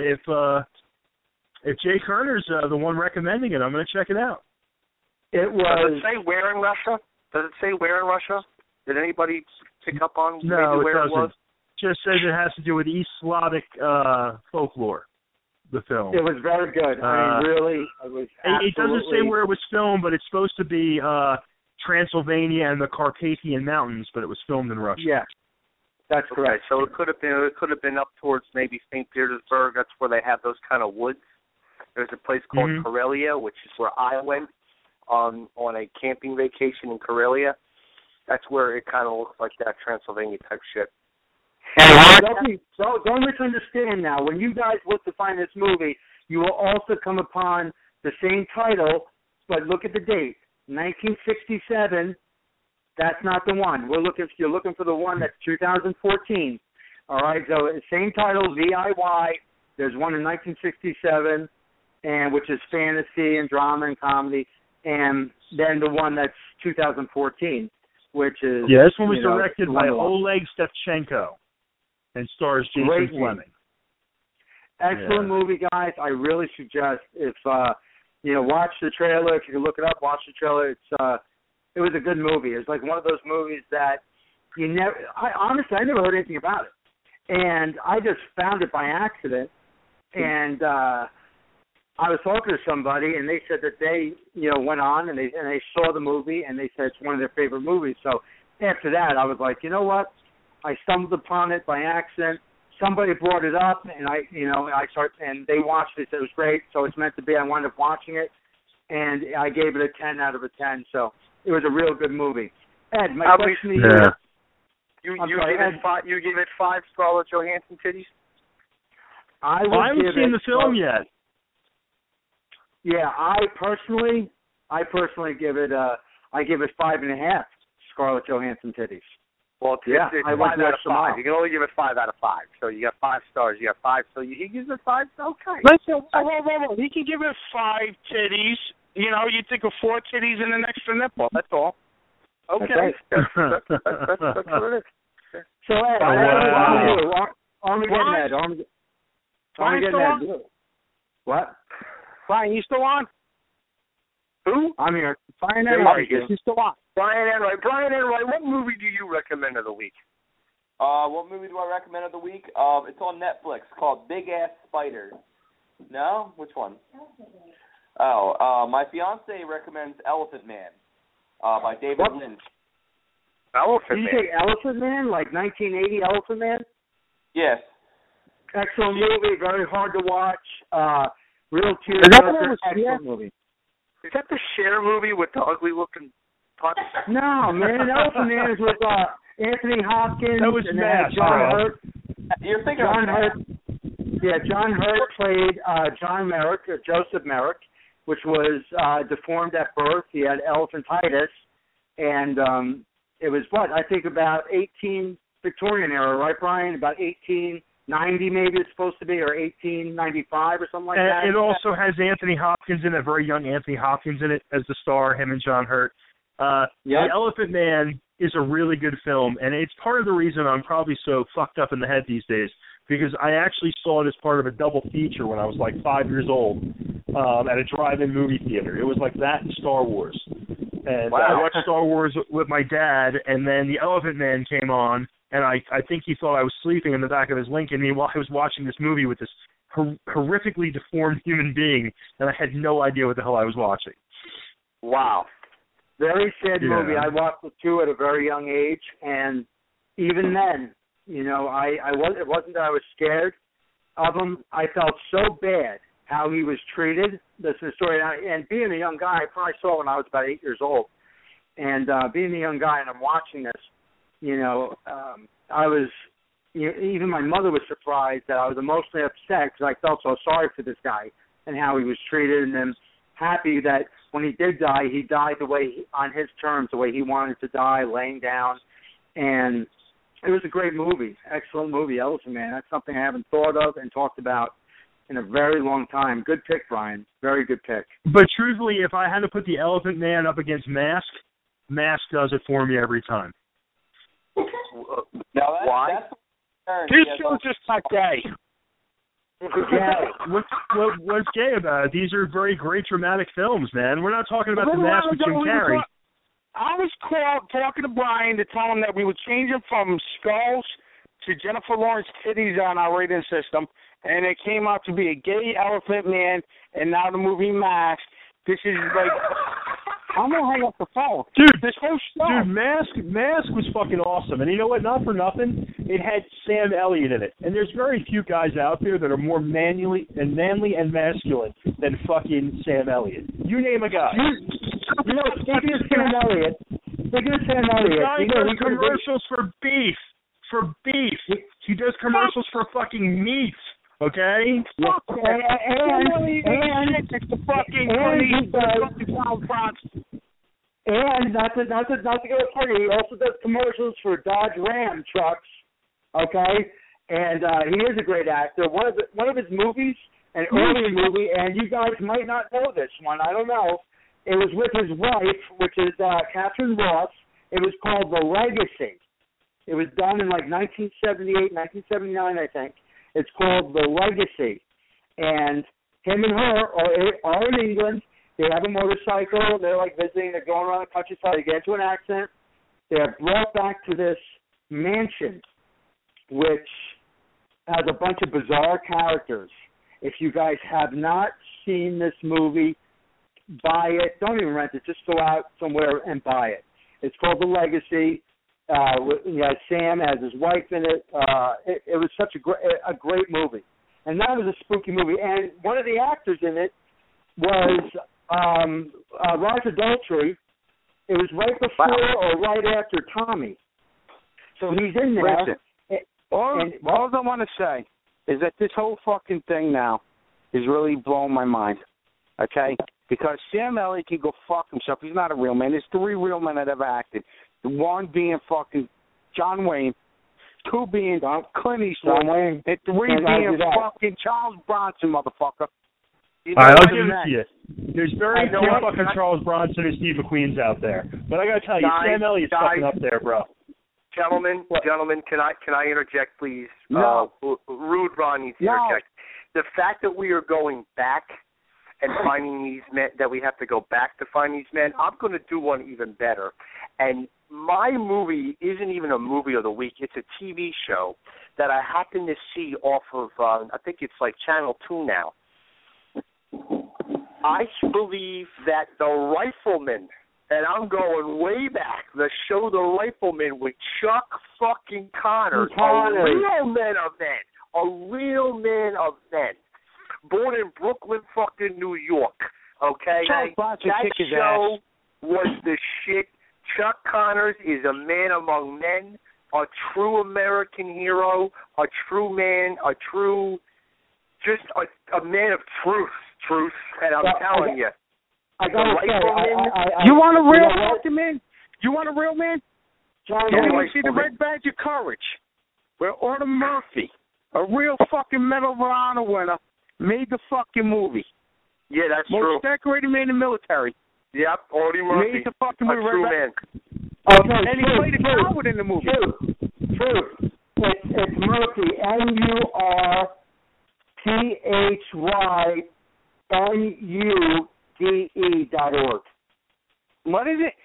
Speaker 2: If Jay Kerner's the one recommending it, I'm going to check it out.
Speaker 5: Does it say where in Russia? Did anybody pick up on maybe where it was?
Speaker 2: It just says it has to do with East Slavic folklore. The film.
Speaker 6: It was very good. I mean, really, it was.
Speaker 2: It doesn't say where it was filmed, but it's supposed to be Transylvania and the Carpathian Mountains, but it was filmed in Russia.
Speaker 6: Yeah, that's correct.
Speaker 5: So it could have been up towards maybe St. Petersburg. That's where they have those kind of woods. There's a place called Karelia, which is where I went on a camping vacation in Karelia. That's where it kind of looks like that Transylvania type shit.
Speaker 6: Don't misunderstand now. When you guys look to find this movie, you will also come upon the same title, but look at the date, 1967. That's not the one. You're looking for the one that's 2014. All right, so same title, DIY. There's one in 1967, and which is fantasy and drama and comedy, and then the one that's 2014, which is
Speaker 2: this one was directed by Oleg Stevchenko. And stars Jason Fleming.
Speaker 6: Excellent movie, guys. I really suggest if watch the trailer. If you can look it up, watch the trailer. It was a good movie. It's like one of those movies that you never. I never heard anything about it, and I just found it by accident. And I was talking to somebody, and they said that they went on and they saw the movie, and they said it's one of their favorite movies. So after that, I was like, you know what? I stumbled upon it by accident. Somebody brought it up, and and they watched it. It was great, so it's meant to be. I wound up watching it, and I gave it a 10 out of a 10. So it was a real good movie. Ed, my question to you.
Speaker 5: You gave it 5 Scarlett Johansson titties?
Speaker 2: I haven't seen the film yet.
Speaker 6: Yeah, I personally give it 5.5 Scarlett Johansson titties.
Speaker 5: Well, it's 5 out of 5. You can only give it 5 out of 5. So you got 5 stars. You got 5. So he gives it 5. Okay.
Speaker 7: Listen, he can give it 5 titties. You think of 4 titties and an extra nipple. That's all.
Speaker 5: Okay. That's what it is.
Speaker 6: So Ed, Armageddon. What?
Speaker 7: Brian, you still on?
Speaker 5: Who?
Speaker 6: I'm here.
Speaker 7: Brian Enright. He's still on.
Speaker 5: Brian Enright, what movie do you recommend of the week?
Speaker 3: What movie do I recommend of the week? It's on Netflix called Big Ass Spider. No? Which one? My fiance recommends Elephant Man by David Lynch.
Speaker 5: Elephant Man?
Speaker 6: Did you say Elephant Man? Like 1980 Elephant Man?
Speaker 3: Yes.
Speaker 6: Excellent movie. Very hard to watch. Real tearjerker. Excellent movie.
Speaker 5: Is that the Cher movie with the ugly-looking putt?
Speaker 6: No, man. Elephant Man is with Anthony Hopkins.
Speaker 2: That was
Speaker 6: and
Speaker 2: John
Speaker 6: Hurt.
Speaker 3: You're thinking
Speaker 6: John Hurt. Yeah, John Hurt played John Merrick, or Joseph Merrick, which was deformed at birth. He had elephantitis, and it was I think about 18 Victorian era, right, Brian? About 1890 maybe it's supposed to be, or 1895 or something like that.
Speaker 2: It also has Anthony Hopkins in it, very young Anthony Hopkins in it as the star, him and John Hurt. The Elephant Man is a really good film, and it's part of the reason I'm probably so fucked up in the head these days, because I actually saw it as part of a double feature when I was like 5 years old at a drive-in movie theater. It was like that and Star Wars. And I watched Star Wars with my dad, and then The Elephant Man came on, and I think he thought I was sleeping in the back of his Lincoln. Meanwhile, I was watching this movie with this horrifically deformed human being, and I had no idea what the hell I was watching.
Speaker 5: Wow.
Speaker 6: Very sad movie. I watched it too at a very young age, and even then, it wasn't that I was scared of him. I felt so bad
Speaker 4: how he was treated. This is the story. And being a young guy, I probably saw it when I was about 8 years old. And being a young guy, and I'm watching this, I was, even my mother was surprised that I was emotionally upset because I felt so sorry for this guy and how he was treated, and then happy that when he did die, he died the way on his terms, the way he wanted to die, laying down. And it was a great movie, excellent movie, Elephant Man. That's something I haven't thought of and talked about in a very long time. Good pick, Brian. Very good pick.
Speaker 2: But truthfully, if I had to put the Elephant Man up against Mask, Mask does it for me every time.
Speaker 3: Now
Speaker 5: Why?
Speaker 7: This show's just not gay.
Speaker 2: Yeah, what's gay about it? These are very great dramatic films, man. We're not talking about the Mask with Jim Carrey.
Speaker 7: I was talking to Brian to tell him that we would change him from skulls to Jennifer Lawrence titties on our rating system, and it came out to be a gay Elephant Man, and now the movie Mask. This is like, I'm gonna hang up the phone.
Speaker 2: Dude,
Speaker 7: this whole show.
Speaker 2: Dude, Mask was fucking awesome. And you know what? Not for nothing, it had Sam Elliott in it. And there's very few guys out there that are more manly and masculine than fucking Sam Elliott. You name a guy.
Speaker 4: Speaking of Sam Elliott,
Speaker 2: the guy does commercials for beef. He does commercials for fucking meat. Okay.
Speaker 7: Fuck that. And
Speaker 4: not to go funny, he also does commercials for Dodge Ram trucks. Okay, and he is a great actor. One of his movies, an early movie, and you guys might not know this one. I don't know. It was with his wife, which is Catherine Ross. It was called The Legacy. It was done in like 1978, 1979, I think. It's called The Legacy. And him and her are in England. They have a motorcycle. They're like visiting. They're going around the countryside. They get into an accident. They're brought back to this mansion, which has a bunch of bizarre characters. If you guys have not seen this movie, buy it. Don't even rent it. Just go out somewhere and buy it. It's called The Legacy. Sam has his wife in it. It was such a great movie. And that was a spooky movie. And one of the actors in it was Roger Daltrey. It was right before or right after Tommy. So he's in there.
Speaker 7: All I want to say is that this whole fucking thing now is really blowing my mind. Okay? Because Sam Elliott can go fuck himself. He's not a real man. There's 3 real men that have acted. One being fucking John Wayne, 2 being Clint Eastwood, and 3 being fucking Charles Bronson, motherfucker.
Speaker 2: All right, I'll give it to you. There's very few fucking Charles Bronson and Steve McQueen's out there. But I gotta tell you, Sam Elliott's fucking up there, bro.
Speaker 5: Gentlemen, can I interject, please?
Speaker 7: No.
Speaker 5: Rude Ron needs to interject. The fact that we are going back and finding these men, that we have to go back to find these men, I'm going to do one even better. And my movie isn't even a movie of the week. It's a TV show that I happen to see off of, I think it's like Channel 2 now. I believe that The Rifleman, and I'm going way back, the show The Rifleman with Chuck fucking Connors, a real man of men, born in Brooklyn, fucking New York, okay? That show was the shit. Chuck Connors is a man among men, a true American hero, a true man, just a man of truth, and I'm telling you.
Speaker 7: You want a real fucking man? You want a real man? You want to see the Red Badge of Courage, where Audie Murphy, a real fucking Medal of Honor winner, made the fucking movie.
Speaker 5: Yeah, that's true.
Speaker 7: Most decorated man in the military.
Speaker 5: Yep, Audie Murphy.
Speaker 7: Made the fucking movie.
Speaker 5: A true man.
Speaker 7: And he played a coward in the movie.
Speaker 4: True. It's Murphy. MurphyNude.org.
Speaker 7: What is it?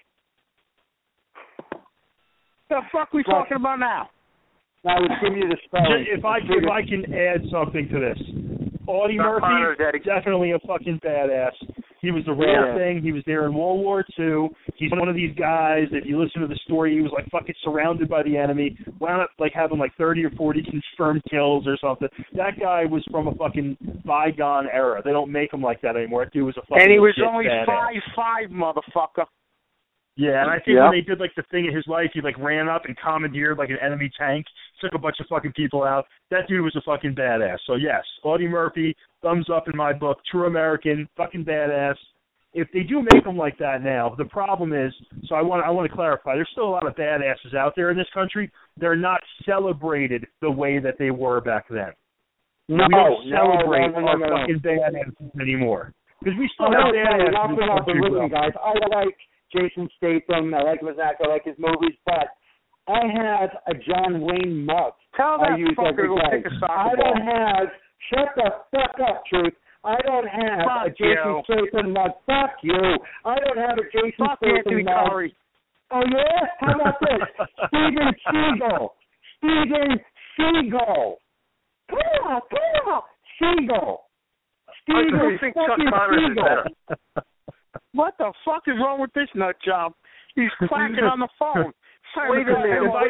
Speaker 7: The fuck we talking about now?
Speaker 4: I would give you the spelling.
Speaker 2: If I can add something to this, Audie Murphy, definitely a fucking badass. He was the real thing. He was there in World War II. He's one of these guys, if you listen to the story, he was like fucking surrounded by the enemy, wound up like having like 30 or 40 confirmed kills or something. That guy was from a fucking bygone era. They don't make him like that anymore. That dude was a fucking
Speaker 7: And he was only
Speaker 2: badass.
Speaker 7: 5'5", motherfucker.
Speaker 2: Yeah, and I think when they did like the thing in his life, he like ran up and commandeered like an enemy tank, took a bunch of fucking people out. That dude was a fucking badass. So yes, Audie Murphy, thumbs up in my book, true American, fucking badass. If they do make him like that now, the problem is, so I want to clarify, there's still a lot of badasses out there in this country. They're not celebrated the way that they were back then. We don't celebrate our fucking badasses anymore. Because we still have badasses in this country.
Speaker 6: Listen, guys, I like Jason Statham, I like his act, I like his movies, but I have a John Wayne mug.
Speaker 7: Tell that
Speaker 6: I use
Speaker 7: fucker
Speaker 6: every
Speaker 7: to
Speaker 6: day.
Speaker 7: take a soccer
Speaker 6: I
Speaker 7: ball.
Speaker 6: don't have, shut the fuck up, Truth. I don't have a Jason Statham mug. Fuck you. I don't have a Jason Statham mug.
Speaker 7: Curry.
Speaker 6: Oh, yeah? How about this? Steven Seagal. Steven Seagal. Come on. Seagal.
Speaker 5: I think Chuck Connors is better.
Speaker 7: What the fuck is wrong with this nut job? He's clacking on the phone.
Speaker 5: Wait a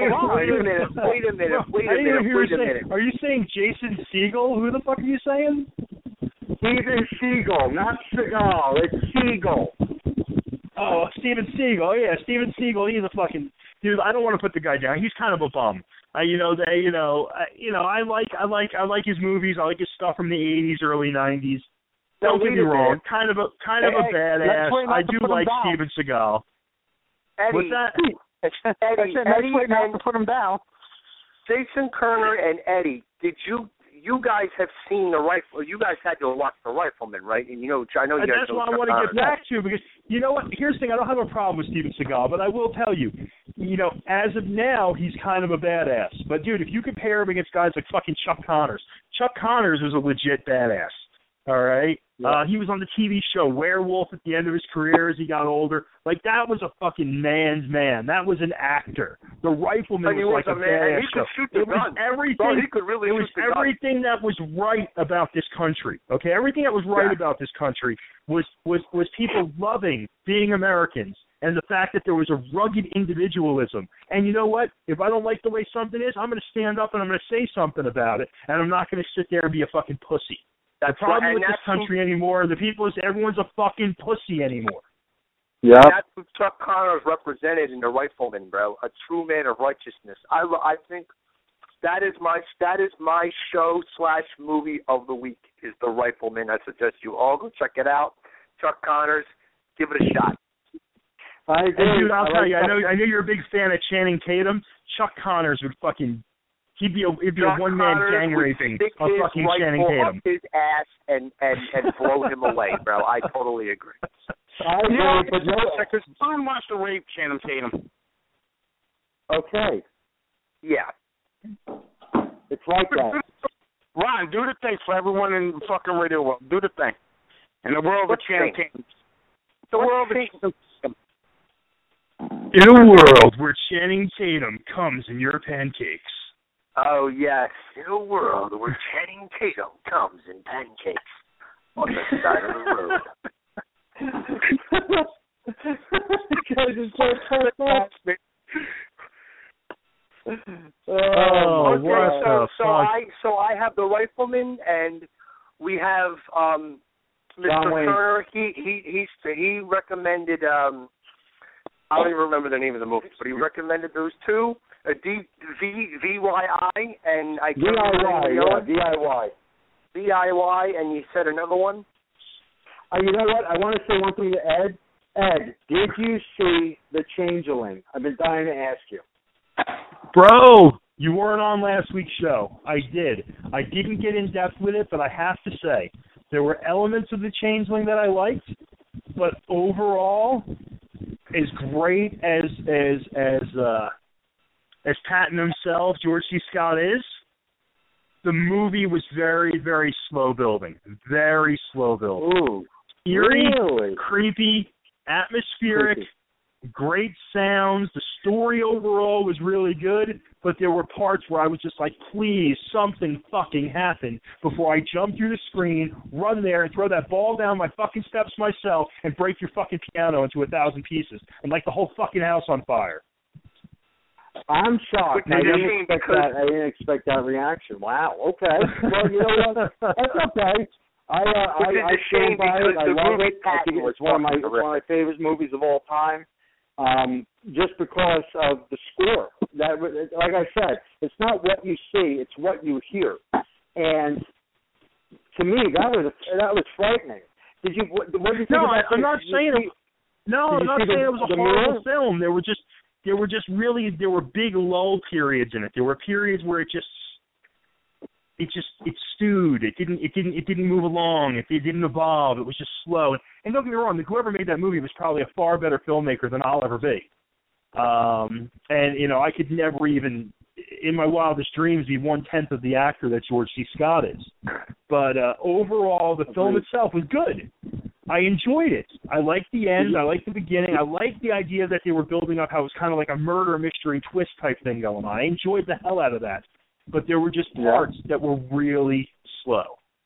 Speaker 5: minute.
Speaker 2: Are you saying Jason Segel? Who the fuck are you saying?
Speaker 6: Steven Seagal, not Seagal. It's Seagal.
Speaker 2: Oh, Steven Seagal. Oh, yeah, Steven Seagal. He's a fucking dude. I don't want to put the guy down. He's kind of a bum. I like his movies. I like his stuff from the '80s, early '90s. Don't get me wrong. Kind of a badass. I do like Steven Seagal.
Speaker 5: Eddie,
Speaker 2: what's that?
Speaker 5: Eddie,
Speaker 7: not to put him down.
Speaker 5: Jason Kerner and Eddie, you guys have seen the rifle? You guys had to watch The Rifleman, right? And I know you guys know.
Speaker 2: That's what I want to get back to, because you know what? Here's the thing: I don't have a problem with Steven Seagal, but I will tell you, as of now, he's kind of a badass. But dude, if you compare him against guys like fucking Chuck Connors was a legit badass. All right. Yeah. He was on the TV show Werewolf at the end of his career as he got older. Like, that was a fucking man's man. That was an actor. The Rifleman was like a badass.
Speaker 5: He could shoot the gun.
Speaker 2: Everything,
Speaker 5: he could really shoot the gun.
Speaker 2: Everything that was right about this country. Okay, everything that was right about this country was people loving being Americans, and the fact that there was a rugged individualism. And you know what? If I don't like the way something is, I'm going to stand up and I'm going to say something about it, and I'm not going to sit there and be a fucking pussy. The problem with this country anymore, the people is everyone's a fucking pussy anymore.
Speaker 5: Yeah, that's what Chuck Connors represented in The Rifleman, bro. A true man of righteousness. I think that is my show / movie of the week is The Rifleman. I suggest you all go check it out. Chuck Connors, give it a shot.
Speaker 6: I agree.
Speaker 2: And dude, I'll tell you, I know you're a big fan of Channing Tatum. Chuck Connors would fucking. It'd be a one-man gang raping of fucking Channing Tatum.
Speaker 5: Up his ass and blow him away, bro. I totally agree.
Speaker 6: I agree, but
Speaker 7: because someone wants to rape Channing Tatum.
Speaker 6: Okay.
Speaker 5: Yeah.
Speaker 6: It's like that.
Speaker 7: Ron, do the thing for everyone in the fucking radio world. Do the thing. In the world of Channing Tatum. The world of Channing Tatum.
Speaker 2: In a world where Channing Tatum comes in your pancakes.
Speaker 5: Oh, yes. In a world where Channing Tatum comes in pancakes on the side of the road. So I have The Rifleman, and we have Mr. Turner. He recommended. I don't even remember the name of the movies, but he recommended those two. VYI, and I can't remember DIY, and you said another one?
Speaker 6: You know what? I want to say one thing to Ed. Ed, did you see The Changeling? I've been dying to ask you.
Speaker 2: Bro, you weren't on last week's show. I did. I didn't get in depth with it, but I have to say, there were elements of The Changeling that I liked, but overall, as great as Patton himself, George C. Scott is, the movie was very, very slow building. Very slow building.
Speaker 6: Ooh,
Speaker 2: eerie,
Speaker 6: really?
Speaker 2: creepy, atmospheric, great sounds. The story overall was really good, but there were parts where I was just like, please, something fucking happen before I jump through the screen, run there, and throw that ball down my fucking steps myself and break your fucking piano into 1,000 pieces and light the whole fucking house on fire.
Speaker 6: I'm shocked. I didn't expect that reaction. Wow. Okay. Well, you know what? That's okay. I stand by it. I love it. I think it's one of my favorite movies of all time. Just because of the score. That, like I said, it's not what you see; it's what you hear. And to me, that was frightening. What did you think about?
Speaker 2: I'm not saying it. No, I'm not saying it was a horrible film. There were big lull periods in it. There were periods where it stewed. It didn't move along. It didn't evolve. It was just slow. And don't get me wrong, whoever made that movie was probably a far better filmmaker than I'll ever be. And you know, I could never even, in my wildest dreams, be 1/10 of the actor that George C. Scott is. But overall, the film itself was good. I enjoyed it. I liked the end. I liked the beginning. I liked the idea that they were building up how it was kind of like a murder mystery twist type thing going on. I enjoyed the hell out of that. But there were just parts that were really slow.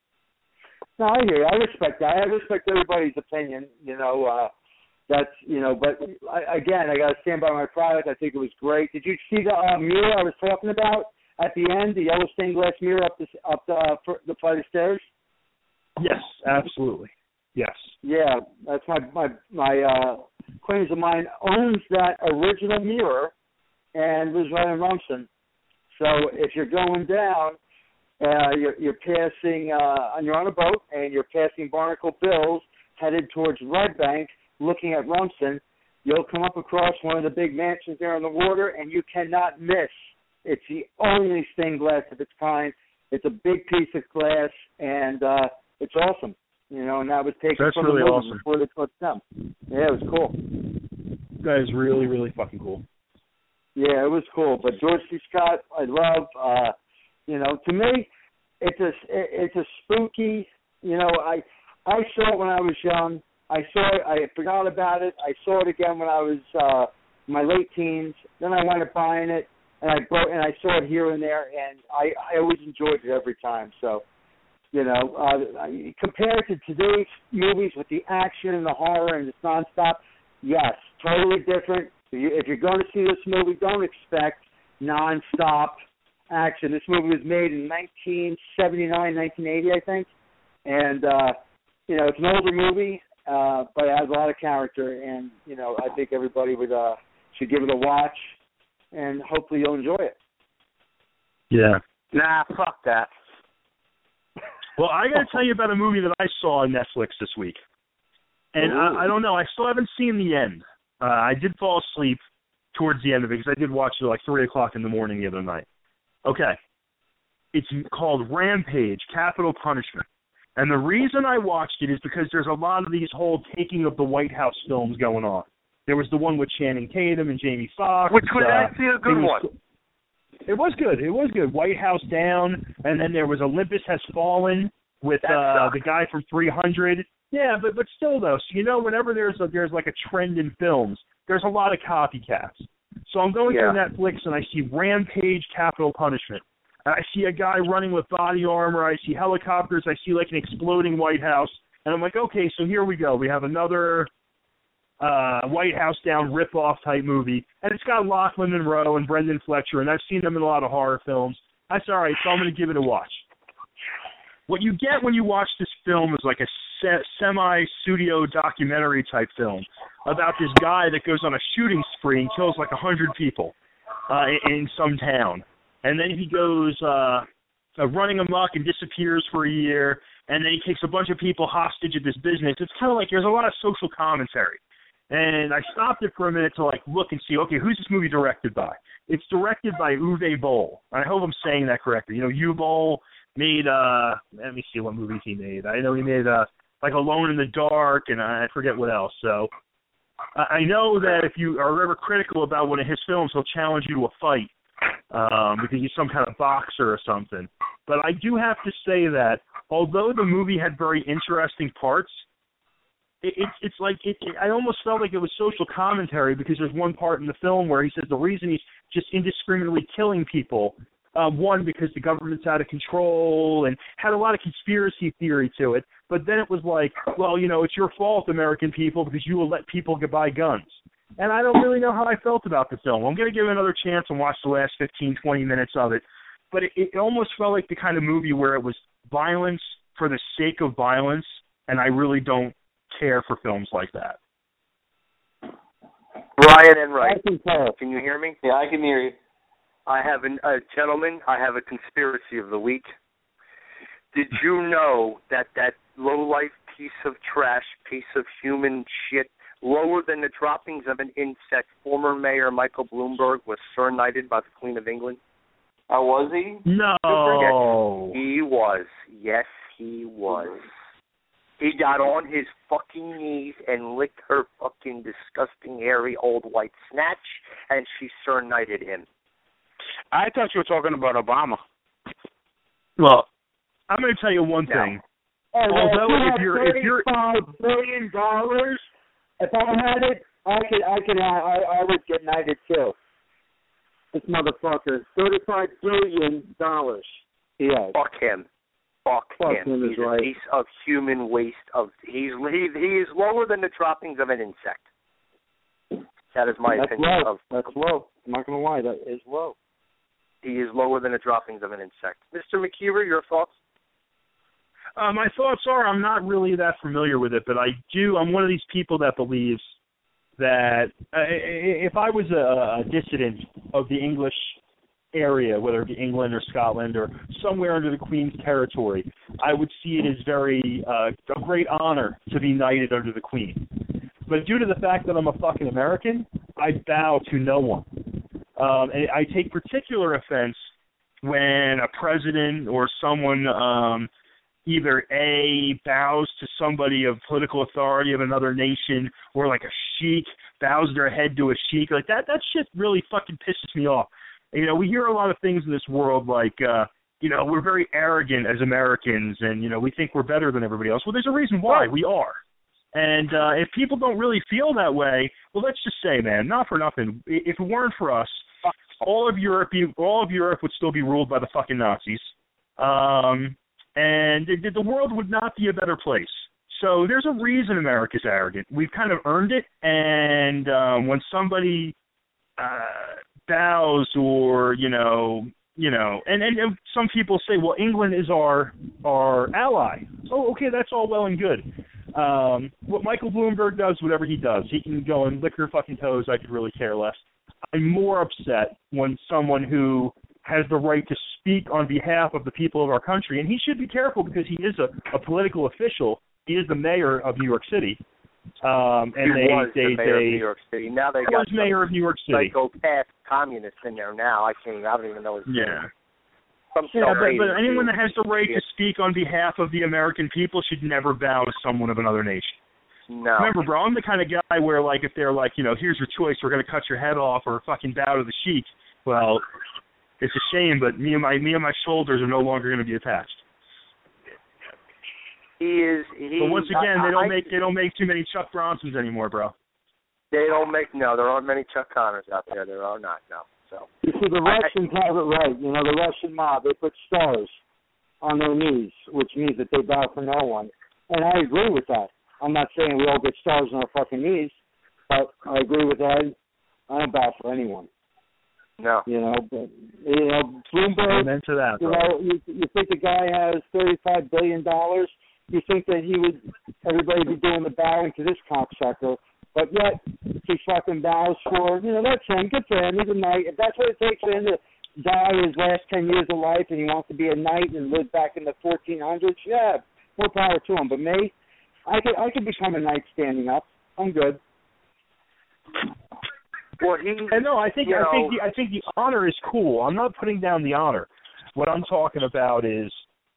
Speaker 6: No, I hear you. I respect that. I respect everybody's opinion. You know, that's, you know, but I got to stand by my product. I think it was great. Did you see the mirror I was talking about at the end, the yellow stained glass mirror up the flight of stairs?
Speaker 2: Yes, absolutely. Yes.
Speaker 6: Yeah, that's my acquaintance of mine owns that original mirror and was right in Rumson. So if you're going down, you're passing, you're on a boat and you're passing Barnacle Bills headed towards Red Bank, looking at Rumson, you'll come up across one of the big mansions there on the water, and you cannot miss. It's the only stained glass of its kind. It's a big piece of glass, and it's awesome. You know, and that was taken from
Speaker 2: really
Speaker 6: the movie
Speaker 2: awesome.
Speaker 6: before they put them. Yeah, it was cool.
Speaker 2: That is really, really fucking cool.
Speaker 6: Yeah, it was cool. But George C. Scott, I love. You know, to me, it's a spooky. You know, I saw it when I was young. I saw it. I forgot about it. I saw it again when I was in my late teens. Then I wound up buying it, and I saw it here and there, and I always enjoyed it every time. So, you know, compared to today's movies with the action and the horror and it's nonstop, yes, totally different. If you're going to see this movie, don't expect nonstop action. This movie was made in 1979, 1980, I think, and you know, it's an older movie. But it has a lot of character, and, you know, I think everybody should give it a watch, and hopefully you'll enjoy it.
Speaker 2: Yeah.
Speaker 5: Nah, fuck that.
Speaker 2: Well, I got to tell you about a movie that I saw on Netflix this week. And I don't know, I still haven't seen the end. I did fall asleep towards the end of it because I did watch it at like 3 o'clock in the morning the other night. Okay. It's called Rampage, Capital Punishment. And the reason I watched it is because there's a lot of these whole taking of the White House films going on. There was the one with Channing Tatum and Jamie Foxx.
Speaker 5: Which was actually a good one.
Speaker 2: It was good. It was good. White House Down, and then there was Olympus Has Fallen with the guy from 300. Yeah, but still though, so you know, whenever there's like a trend in films, there's a lot of copycats. So I'm going through Netflix and I see Rampage, Capital Punishment. I see a guy running with body armor. I see helicopters. I see like an exploding White House. And I'm like, okay, so here we go. We have another White House Down rip-off type movie. And it's got Lachlan Monroe and Brendan Fletcher, and I've seen them in a lot of horror films. I said, all right, so I'm going to give it a watch. What you get when you watch this film is like a semi-studio documentary type film about this guy that goes on a shooting spree and kills like 100 people in some town. And then he goes running amok and disappears for a year, and then he takes a bunch of people hostage at this business. It's kind of like there's a lot of social commentary. And I stopped it for a minute to like look and see, okay, who's this movie directed by? It's directed by Uwe Boll. I hope I'm saying that correctly. You know, Uwe Boll made, let me see what movies he made. I know he made like Alone in the Dark, and I forget what else. So I know that if you are ever critical about one of his films, he'll challenge you to a fight. Because he's some kind of boxer or something. But I do have to say that although the movie had very interesting parts, it's like I almost felt like it was social commentary, because there's one part in the film where he says the reason he's just indiscriminately killing people, one, because the government's out of control, and had a lot of conspiracy theory to it. But then it was like, well, it's your fault, American people, because you will let people buy guns. And I don't really know how I felt about the film. I'm going to give it another chance and watch the last 15, 20 minutes of it. But it almost felt like the kind of movie where it was violence for the sake of violence, and I really don't care for films like that.
Speaker 5: Brian Enright,
Speaker 6: I can tell.
Speaker 5: can you hear me?
Speaker 3: Yeah, I can hear you.
Speaker 5: I have gentlemen, I have a conspiracy of the week. Did you know that low-life piece of trash, piece of human shit, lower than the droppings of an insect, former Mayor Michael Bloomberg was sir-knighted by the Queen of England?
Speaker 3: Oh, was he?
Speaker 2: No.
Speaker 5: Yes, he was. Yes, he was. He got on his fucking knees and licked her fucking disgusting, hairy, old white snatch, and she sir-knighted him.
Speaker 7: I thought you were talking about Obama.
Speaker 2: Well, I'm going to tell you one thing. Although if you're
Speaker 6: $35 billion, if I had it, I would get knighted too. This motherfucker, $35 billion. Yeah.
Speaker 5: Fuck him. Fuck him.
Speaker 6: He's
Speaker 5: He's a
Speaker 6: right.
Speaker 5: piece of human waste. He is lower than the droppings of an insect. That is my opinion.
Speaker 6: That's low. I'm not going to lie. That is low.
Speaker 5: He is lower than the droppings of an insect. Mr. McKeever, your thoughts?
Speaker 2: My thoughts are I'm not really that familiar with it, but I'm one of these people that believes that if I was a dissident of the English area, whether it be England or Scotland or somewhere under the Queen's territory, I would see it as a great honor to be knighted under the Queen. But due to the fact that I'm a fucking American, I bow to no one. And I take particular offense when a president or someone either A, bows to somebody of political authority of another nation, or like a sheik bows their head to a sheik. Like that shit really fucking pisses me off. We hear a lot of things in this world like, we're very arrogant as Americans, and, we think we're better than everybody else. Well, there's a reason why we are. And if people don't really feel that way, well, let's just say, man, not for nothing, if it weren't for us, all of Europe would still be ruled by the fucking Nazis. And the world would not be a better place. So there's a reason America's arrogant. We've kind of earned it, and when somebody bows or, and some people say, well, England is our ally. Oh, okay, that's all well and good. What Michael Bloomberg does, whatever he does, he can go and lick her fucking toes. I could really care less. I'm more upset when someone who has the right to speak on behalf of the people of our country, and he should be careful because he is a political official. He is the mayor of New York City. And
Speaker 5: he was the mayor of New York City. Now they got
Speaker 2: mayor of New York City.
Speaker 5: Psychopath communists in there now. I don't even know his name.
Speaker 2: But anyone that has the right to speak on behalf of the American people should never bow to someone of another nation.
Speaker 5: No.
Speaker 2: Remember, bro, I'm the kind of guy where, like, if they're like, here's your choice, we're going to cut your head off or fucking bow to the sheik, well, it's a shame, but me and my shoulders are no longer going to be attached. But once again, they don't make too many Chuck Bronsons anymore, bro.
Speaker 5: They don't make there aren't many Chuck Connors out there. There are not, no. So
Speaker 6: you see, the Russians have it right. The Russian mob, they put stars on their knees, which means that they bow for no one. And I agree with that. I'm not saying we all get stars on our fucking knees, but I agree with that. I don't bow for anyone.
Speaker 5: No.
Speaker 6: But Bloomberg.
Speaker 2: Amen to that, bro.
Speaker 6: You think the guy has $35 billion? You think that everybody be doing the bowing to this cocksucker, but yet he fucking bows for, that's him. Good for him. He's a knight. If that's what it takes for him to die his last 10 years of life and he wants to be a knight and live back in the 1400s, yeah, more power to him. But me, I could become a knight standing up. I'm good.
Speaker 5: Well,
Speaker 2: I think the honor is cool. I'm not putting down the honor. What I'm talking about is,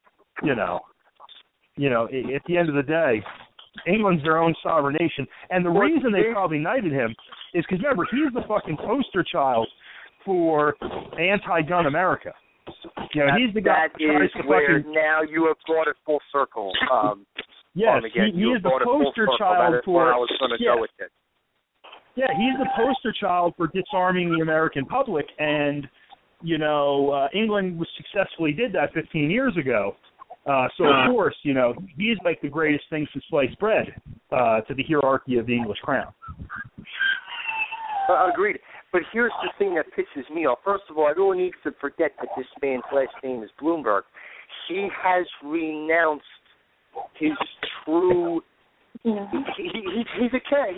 Speaker 2: at the end of the day, England's their own sovereign nation, and the reason they probably knighted him is because, remember, he's the fucking poster child for anti-gun America. He's the guy
Speaker 5: that is where now you have brought it full circle.
Speaker 2: Yes,
Speaker 5: Armageddon.
Speaker 2: he is the
Speaker 5: brought it full
Speaker 2: poster
Speaker 5: circle.
Speaker 2: child
Speaker 5: That is
Speaker 2: for.
Speaker 5: where I was going to go with it.
Speaker 2: Yeah, he's the poster child for disarming the American public, and England successfully did that 15 years ago. So of course, he's like the greatest thing since sliced bread to the hierarchy of the English crown.
Speaker 5: Agreed. But here's the thing that pisses me off. First of all, everyone needs to forget that this man's last name is Bloomberg. He has renounced his true. He's a cat.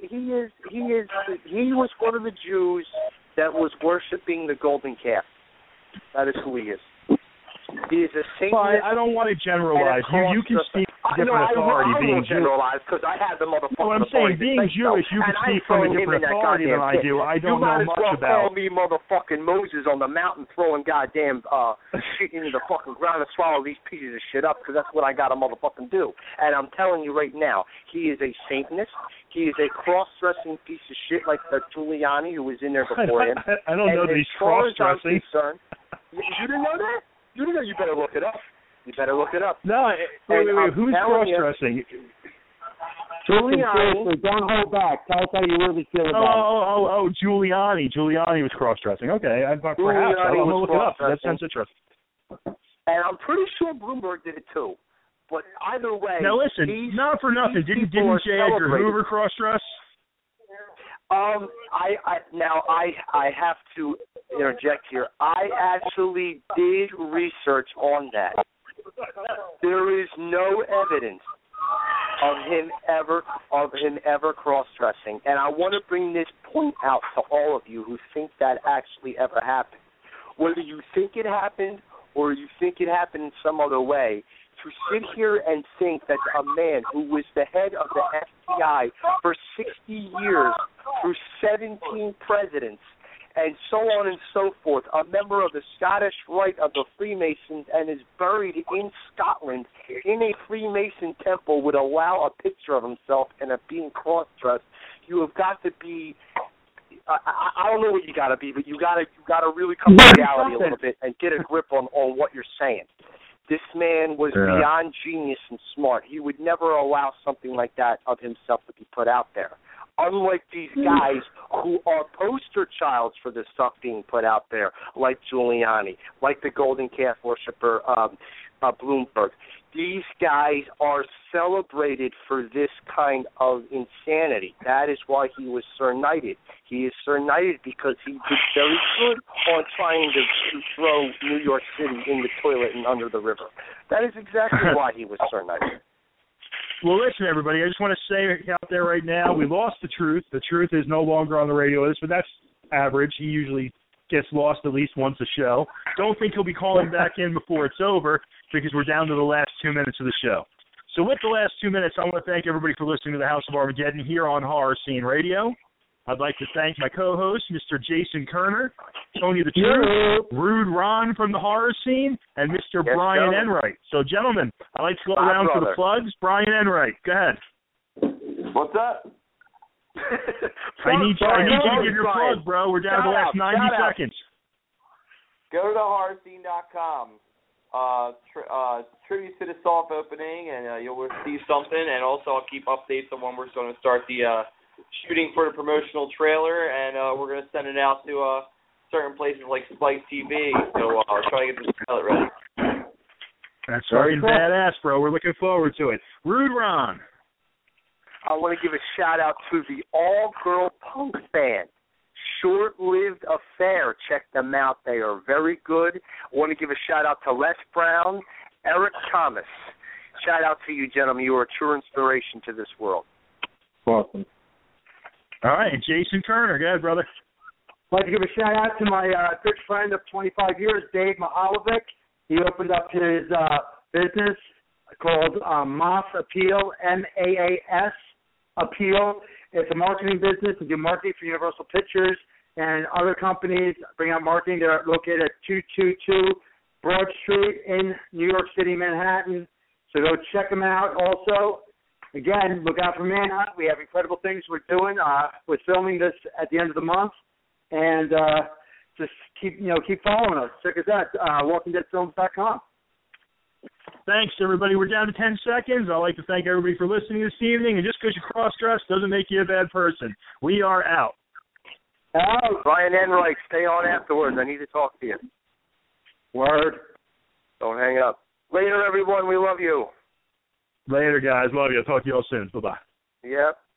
Speaker 5: He was one of the Jews that was worshiping the golden calf. That is who he is. He is a saint.
Speaker 2: Well, I don't want to generalize. You can speak with different authority being Jewish.
Speaker 5: Generalize because I have the motherfucking
Speaker 2: Well, I'm saying being Jewish, you can speak from a different authority than I do. I don't know much about. You might as well call me motherfucking
Speaker 5: Moses on the mountain throwing goddamn shit into the fucking ground to swallow these pieces of shit up because that's what I got to motherfucking do. And I'm telling you right now, he is a Satanist. He is a cross-dressing piece of shit like the Giuliani who was in there before him.
Speaker 2: I don't know that he's cross-dressing.
Speaker 5: You didn't know that? You didn't know. You better look it up.
Speaker 2: No, wait, who's cross-dressing?
Speaker 6: Giuliani. Don't hold back. Tell us how you really feel about it.
Speaker 2: Giuliani. Giuliani was cross-dressing. Okay, perhaps. I'll look it up. That sounds interesting.
Speaker 5: And I'm pretty sure Bloomberg did it too. But either way,
Speaker 2: now listen, not for nothing. Didn't J. Edgar Hoover cross-dress?
Speaker 5: I have to interject here. I actually did research on that. There is no evidence of him ever cross-dressing, and I want to bring this point out to all of you who think that actually ever happened. Whether you think it happened or you think it happened in some other way, to sit here and think that a man who was the head of the FBI for 60 years, through 17 presidents, and so on and so forth, a member of the Scottish Rite of the Freemasons, and is buried in Scotland in a Freemason temple, would allow a picture of himself and being cross-dressed. You have got to be. I don't know what you got to be, but you got to really come to reality a little bit and get a grip on what you're saying. This man was beyond genius and smart. He would never allow something like that of himself to be put out there. Unlike these guys who are poster childs for this stuff being put out there, like Giuliani, like the golden calf worshiper Bloomberg. These guys are celebrated for this kind of insanity. That is why he was Sir Knighted. He is Sir Knighted because he did very good on trying to throw New York City in the toilet and under the river. That is exactly why he was Sir Knighted.
Speaker 2: Well, listen, everybody, I just want to say out there right now, we lost the truth. The truth is no longer on the radio list, but that's average. He usually gets lost at least once a show. Don't think he'll be calling back in before it's over because we're down to the last 2 minutes of the show. So with the last 2 minutes, I want to thank everybody for listening to the House of Armageddon here on Horror Scene Radio. I'd like to thank my co-host, Mr. Jason Kerner, Tony the Truth, Rude Ron from the Horror Scene, and Mr. Brian Enright. So, gentlemen, I'd like to go around for the plugs. Brian Enright, go ahead.
Speaker 3: What's up?
Speaker 2: I need you to give your plug, bro. We're down to the last 90 seconds.
Speaker 3: Go to horrorscene.com. Tribute to the soft opening, and you'll see something. And also, I'll keep updates on when we're going to start the shooting for the promotional trailer, and we're going to send it out to certain places like Spike TV. So I'll try to get the trailer ready.
Speaker 2: That's fucking badass, bro. We're looking forward to it. Rude Ron.
Speaker 5: I want to give a shout-out to the all-girl punk band, Short-Lived Affair. Check them out. They are very good. I want to give a shout-out to Les Brown, Eric Thomas. Shout-out to you, gentlemen. You are a true inspiration to this world.
Speaker 6: Awesome.
Speaker 2: All right, and Jason Kerner. Go ahead, brother.
Speaker 6: I'd like to give a shout-out to my good friend of 25 years, Dave Mahalovic. He opened up his business called MAAS Appeal, MAAS Appeal. It's a marketing business. We do marketing for Universal Pictures and other companies. Bring out marketing. They're located at 222 Broad Street in New York City, Manhattan. So go check them out. Also, again, look out for Manhunt. We have incredible things we're doing. We're filming this at the end of the month. And just keep following us. Check us out, WalkingDeadFilms.com.
Speaker 2: Thanks, everybody. We're down to 10 seconds. I'd like to thank everybody for listening this evening. And just because you cross-dress doesn't make you a bad person. We are out.
Speaker 5: Brian Enright, stay on afterwards. I need to talk to you.
Speaker 6: Word.
Speaker 5: Don't hang up. Later, everyone. We love you.
Speaker 2: Later, guys. Love you. I'll talk to you all soon. Bye-bye.
Speaker 5: Yep.